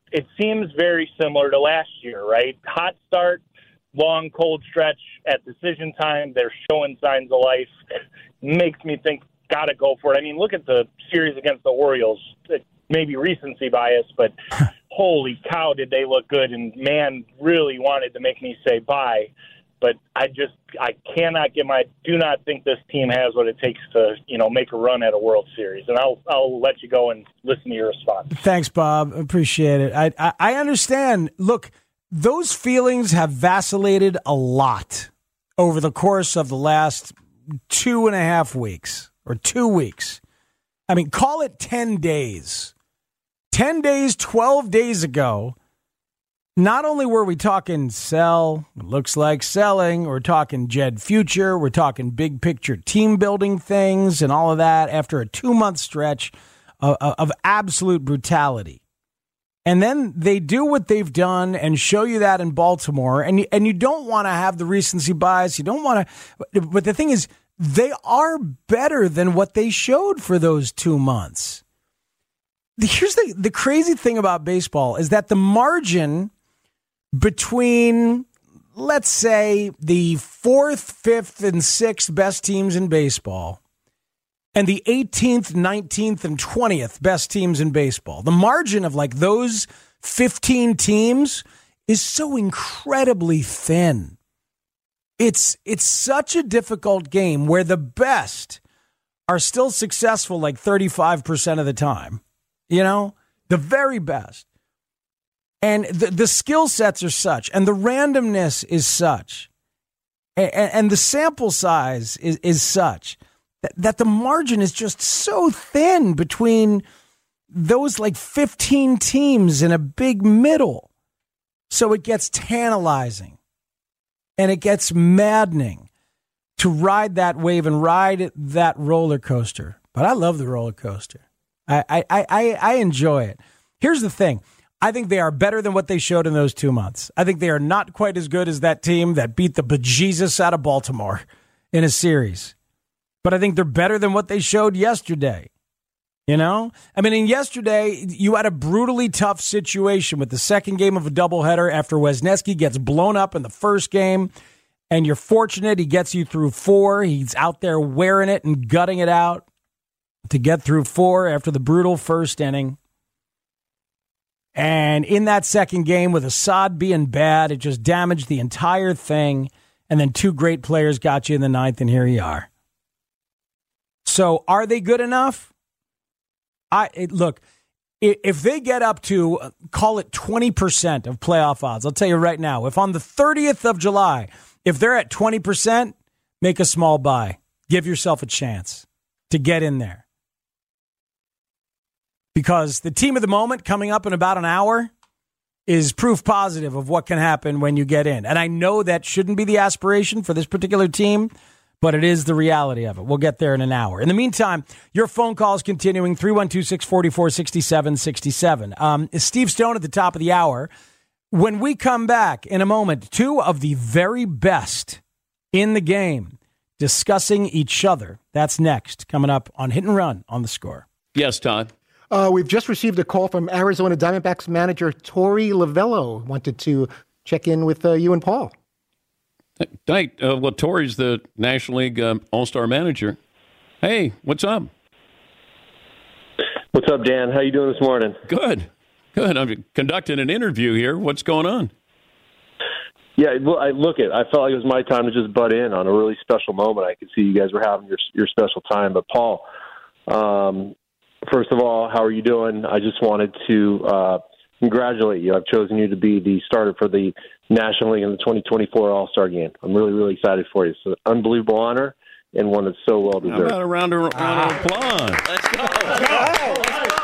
it seems very similar to last year, right? Hot start, long, cold stretch at decision time. They're showing signs of life. Makes me think, got to go for it. I mean, look at the series against the Orioles. Maybe recency bias, but holy cow, did they look good. And, man, really wanted to make me say bye. But I just, I cannot get my, do not think this team has what it takes to, you know, make a run at a World Series. And I'll, I'll let you go and listen to your response. Thanks, Bob. Appreciate it. I, I, I understand. Look, those feelings have vacillated a lot over the course of the last two and a half weeks or two weeks. I mean, call it ten days. ten days, twelve days ago, not only were we talking sell, it looks like selling, we're talking Jed future, we're talking big picture team building things and all of that after a two-month stretch of, of absolute brutality. And then they do what they've done and show you that in Baltimore, and, and you don't want to have the recency bias. You don't want to, but the thing is, they are better than what they showed for those two months. Here's the, the crazy thing about baseball is that the margin between, let's say, the fourth, fifth, and sixth best teams in baseball and the eighteenth, nineteenth, and twentieth best teams in baseball, the margin of like those fifteen teams is so incredibly thin. It's it's such a difficult game where the best are still successful like thirty-five percent of the time. You know, the very best. And the, the skill sets are such, and the randomness is such, and, and the sample size is, is such that, that the margin is just so thin between those like fifteen teams in a big middle. So it gets tantalizing and it gets maddening to ride that wave and ride that roller coaster. But I love the roller coaster. I, I, I, I enjoy it. Here's the thing. I think they are better than what they showed in those two months. I think they are not quite as good as that team that beat the bejesus out of Baltimore in a series. But I think they're better than what they showed yesterday. You know? I mean, in yesterday, you had a brutally tough situation with the second game of a doubleheader after Wesneski gets blown up in the first game. And you're fortunate he gets you through four. He's out there wearing it and gutting it out to get through four after the brutal first inning. And in that second game, with Assad being bad, it just damaged the entire thing. And then two great players got you in the ninth, and here you are. So are they good enough? I it, Look, if they get up to, uh, call it twenty percent of playoff odds, I'll tell you right now, if on the thirtieth of July, if they're at twenty percent, make a small buy. Give yourself a chance to get in there. Because the team of the moment coming up in about an hour is proof positive of what can happen when you get in. And I know that shouldn't be the aspiration for this particular team, but it is the reality of it. We'll get there in an hour. In the meantime, your phone calls continuing, three one two, six four four, six seven six seven. Um, Steve Stone at the top of the hour. When we come back in a moment, two of the very best in the game discussing each other. That's next, coming up on Hit and Run on The Score. Yes, Todd. Uh, we've just received a call from Arizona Diamondbacks manager Torey Lovullo. Wanted to check in with uh, you and Paul. Thank. Uh, well, Torey's the National League um, All-Star manager. Hey, what's up? What's up, Dan? How you doing this morning? Good. Good. I'm conducting an interview here. What's going on? Yeah, well, I look at. I felt like it was my time to just butt in on a really special moment. I could see you guys were having your your special time. But Paul, um, first of all, how are you doing? I just wanted to uh, congratulate you. I've chosen you to be the starter for the National League in the twenty twenty-four All-Star Game. I'm really, really excited for you. It's an unbelievable honor and one that's so well deserved. How about a round of, round of applause? Let's go. Let's go.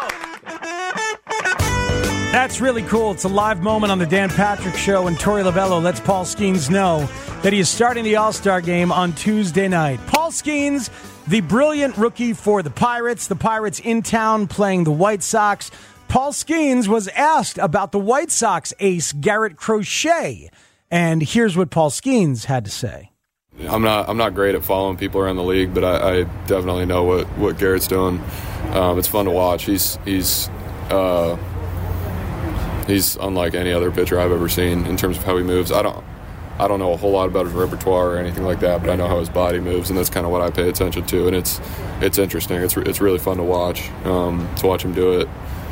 That's really cool. It's a live moment on the Dan Patrick Show, and Torey Lovullo lets Paul Skeens know that he is starting the All-Star Game on Tuesday night. Paul Skeens, the brilliant rookie for the Pirates. The Pirates in town playing the White Sox. Paul Skeens was asked about the White Sox ace, Garrett Crochet. And here's what Paul Skeens had to say. I'm not I'm not great at following people around the league, but I, I definitely know what, what Garrett's doing. Um, it's fun to watch. He's he's uh, he's unlike any other pitcher I've ever seen in terms of how he moves. I don't I don't know a whole lot about his repertoire or anything like that, but I know how his body moves, and that's kind of what I pay attention to. And it's it's interesting. It's it's really fun to watch um, to watch him do it.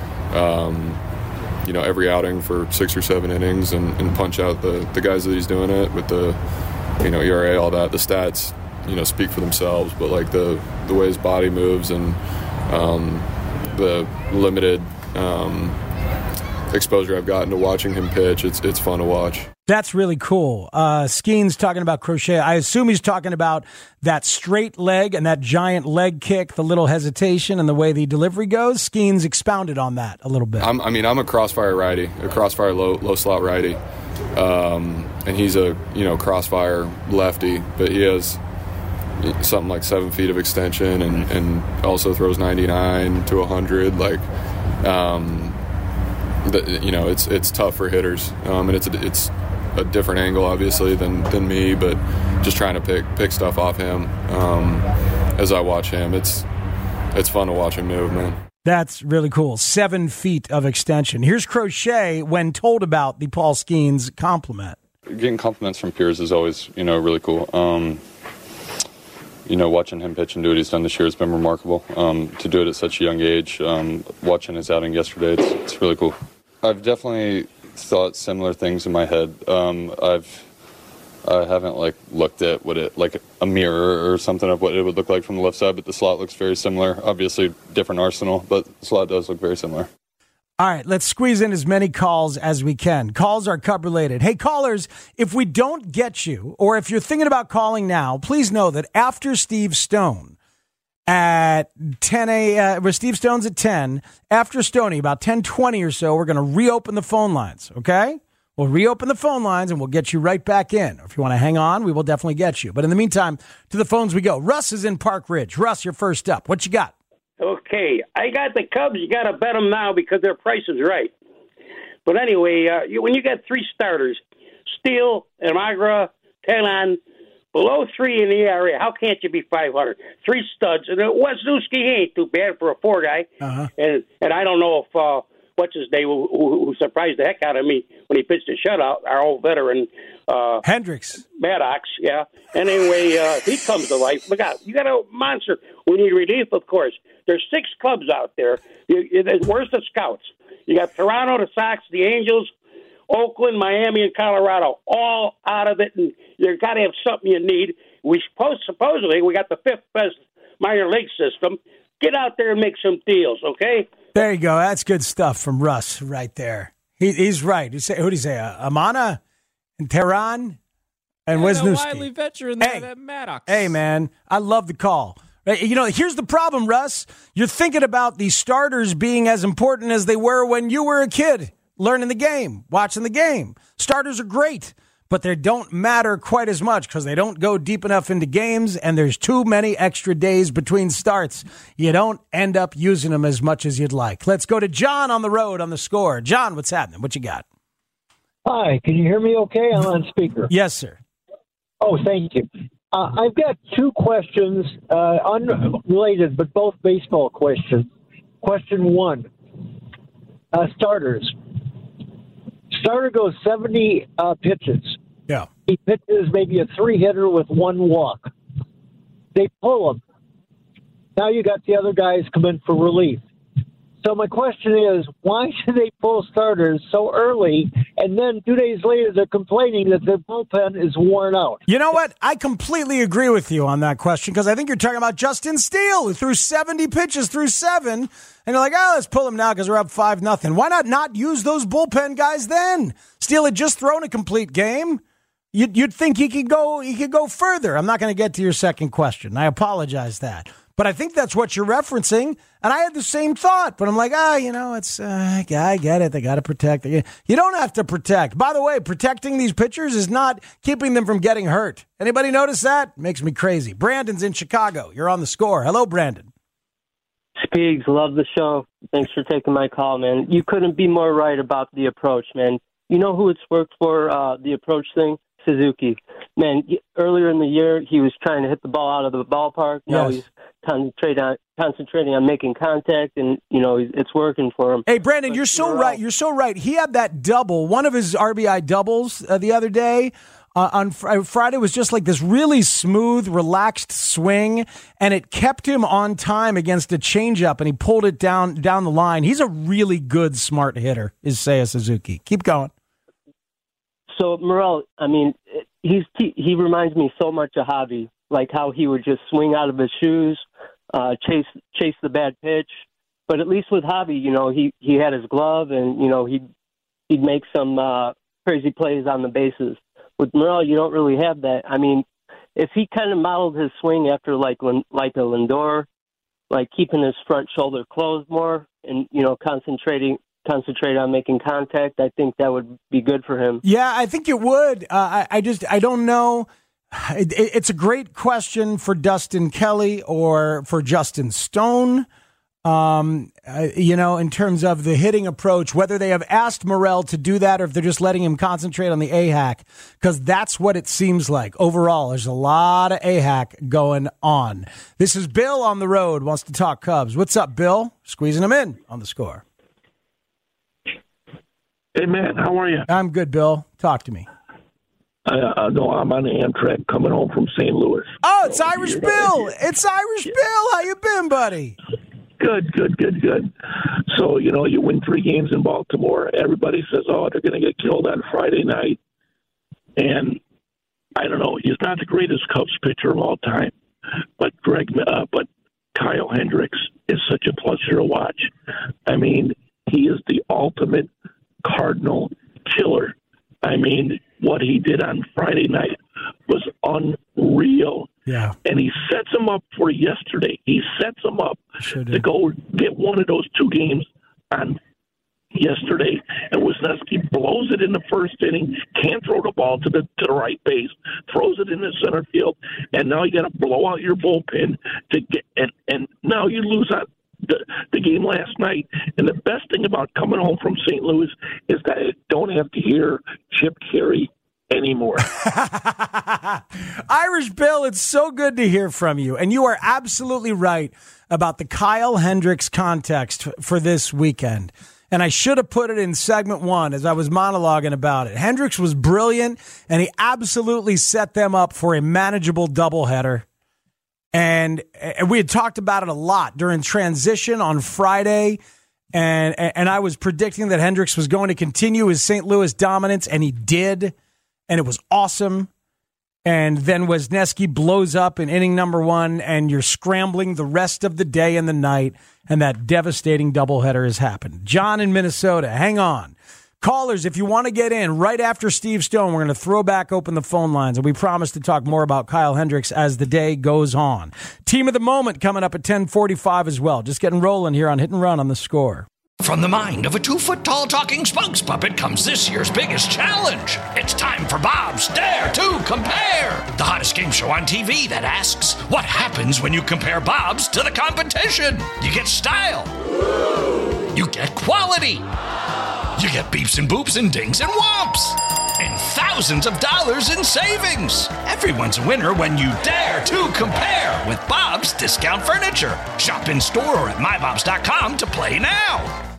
Um, you know, every outing for six or seven innings and, and punch out the, the guys that he's doing it with the, you know, E R A, all that. The stats, you know, speak for themselves, but like the, the way his body moves and um, the limited um, exposure I've gotten to watching him pitch, it's it's fun to watch. That's really cool. Uh, Skeens talking about Crochet. I assume he's talking about that straight leg and that giant leg kick, the little hesitation and the way the delivery goes. Skeens expounded on that a little bit. I'm, I mean, I'm a crossfire righty, a crossfire low low slot righty, um, and he's a you know crossfire lefty, but he has something like seven feet of extension and, and also throws ninety-nine to one hundred. Like, um, the, you know, it's it's tough for hitters, um, and it's it's. a different angle obviously than, than me, but just trying to pick pick stuff off him um, as I watch him. It's it's fun to watch him move, man. That's really cool. Seven feet of extension. Here's Crochet when told about the Paul Skeens compliment. Getting compliments from peers is always, you know, really cool. Um, you know, watching him pitch and do what he's done this year has been remarkable. Um, to do it at such a young age, um, watching his outing yesterday, it's, it's really cool. I've definitely thought similar things in my head. Um, I've I haven't like looked at what it like a mirror or something of what it would look like from the left side, but the slot looks very similar. Obviously, different arsenal, but the slot does look very similar. All right, let's squeeze in as many calls as we can. Calls are Cub related. Hey, callers, if we don't get you, or if you're thinking about calling now, please know that after Steve Stone at ten a.m., where Steve Stone's at ten, after Stoney, about ten twenty or so, we're going to reopen the phone lines, okay? We'll reopen the phone lines and we'll get you right back in. If you want to hang on, we will definitely get you. But in the meantime, to the phones we go. Russ is in Park Ridge. Russ, you're first up. What you got? Okay, I got the Cubs. You got to bet them now because their price is right. But anyway, uh, you, when you got three starters, Steele, Almagra, Talon, below three in the E R A, how can't you be five hundred? Three studs. And Wisniewski, he ain't too bad for a four guy. Uh-huh. And and I don't know if, uh, what's his name, who, who, who surprised the heck out of me when he pitched a shutout, our old veteran. Uh, Hendricks. Maddox, yeah. And anyway, uh, he comes to life. Look out, you got a monster. We need relief, of course. There's six clubs out there. You, you, where's the scouts? You got Toronto, the Sox, the Angels, Oakland, Miami, and Colorado, all out of it, and you got to have something you need. We supposed, supposedly we got the fifth best minor league system. Get out there and make some deals, okay? There you go. That's good stuff from Russ right there. He, he's right. Who did he say? Uh, Amana and Tehran and Wisniewski. Wiley veteran there, hey, that Maddox. Hey, man, I love the call. You know, here's the problem, Russ. You're thinking about the starters being as important as they were when you were a kid, learning the game, watching the game. Starters are great, but they don't matter quite as much because they don't go deep enough into games, and there's too many extra days between starts. You don't end up using them as much as you'd like. Let's go to John on the road on the Score. John, what's happening? What you got? Hi, can you hear me okay? I'm on speaker. Yes, sir. Oh, thank you. Uh, I've got two questions, uh, unrelated, but both baseball questions. Question one, uh, starters. Starter goes seventy uh, pitches. Yeah. He pitches maybe a three-hitter with one walk. They pull him. Now you got the other guys come in for relief. So my question is, why should they pull starters so early, and then two days later they're complaining that their bullpen is worn out? You know what? I completely agree with you on that question because I think you're talking about Justin Steele, who threw seventy pitches through seven, and you're like, oh, let's pull him now because we're up five nothing. Why not not use those bullpen guys then? Steele had just thrown a complete game. You'd, you'd think he could go he could go further. I'm not going to get to your second question. I apologize that. But I think that's what you're referencing, and I had the same thought. But I'm like, ah, you know, it's uh, I get it. They got to protect. You don't have to protect. By the way, protecting these pitchers is not keeping them from getting hurt. Anybody notice that? Makes me crazy. Brandon's in Chicago. You're on the Score. Hello, Brandon. Speaks, love the show. Thanks for taking my call, man. You couldn't be more right about the approach, man. You know who it's worked for, uh, the approach thing? Suzuki. Man, earlier in the year, he was trying to hit the ball out of the ballpark. Now Yes. he's concentrating on, concentrating on making contact, and, you know, it's working for him. Hey, Brandon, But you're so Morel- right. You're so right. He had that double, one of his R B I doubles uh, the other day. Uh, on fr- Friday was just like this really smooth, relaxed swing, and it kept him on time against a changeup, and he pulled it down down the line. He's a really good, smart hitter, is Seiya Suzuki. Keep going. So Morel, I mean, he's he, he reminds me so much of Javi, like how he would just swing out of his shoes, uh, chase chase the bad pitch. But at least with Javi, you know, he, he had his glove, and you know he'd he'd make some uh, crazy plays on the bases. With Morel, you don't really have that. I mean, if he kind of modeled his swing after like like a Lindor, like keeping his front shoulder closed more, and you know concentrating. concentrate on making contact, I think that would be good for him. Yeah, I think it would. Uh, I, I just, I don't know. It, it, it's a great question for Dustin Kelly or for Justin Stone. Um, uh, you know, in terms of the hitting approach, whether they have asked Morel to do that or if they're just letting him concentrate on the A HAC, because that's what it seems like. Overall, there's a lot of A HAC going on. This is Bill on the road, wants to talk Cubs. What's up, Bill? Squeezing him in on the Score. Hey, man, how are you? I'm good, Bill. Talk to me. I uh, no, I'm on the Amtrak coming home from Saint Louis. Oh, it's Irish Bill. It's Irish Bill. How you been, buddy? Good, good, good, good. So, you know, you win three games in Baltimore. Everybody says, oh, they're going to get killed on Friday night. And I don't know. He's not the greatest Cubs pitcher of all time. But Greg, uh, but Kyle Hendricks is such a pleasure to watch. I mean, he is the ultimate Cardinal killer. I mean, what he did on Friday night was unreal. Yeah. And he sets him up for yesterday. He sets him up sure to go get one of those two games on yesterday. And Wisniewski blows it in the first inning, can't throw the ball to the to the right base, throws it in the center field, and now you got to blow out your bullpen to get and and now you lose out. The, the game last night, and the best thing about coming home from Saint Louis is that I don't have to hear Chip Carey anymore. Irish Bill, it's so good to hear from you, and you are absolutely right about the Kyle Hendricks context for this weekend. And I should have put it in segment one as I was monologuing about it. Hendricks was brilliant, and he absolutely set them up for a manageable doubleheader. And, and we had talked about it a lot during transition on Friday, and and I was predicting that Hendricks was going to continue his Saint Louis dominance, and he did, and it was awesome. And then Wisniewski blows up in inning number one, and you're scrambling the rest of the day and the night, and that devastating doubleheader has happened. John in Minnesota, hang on. Callers, if you want to get in right after Steve Stone, we're going to throw back open the phone lines, and we promise to talk more about Kyle Hendricks as the day goes on. Team of the Moment coming up at ten forty-five as well. Just getting rolling here on Hit and Run on the Score. From the mind of a two-foot-tall talking spokes puppet comes this year's biggest challenge. It's time for Bob's Dare to Compare, the hottest game show on T V that asks, what happens when you compare Bob's to the competition? You get style. You get quality. You get beeps and boops and dings and whomps. And thousands of dollars in savings. Everyone's a winner when you dare to compare with Bob's Discount Furniture. Shop in store or at my bobs dot com to play now.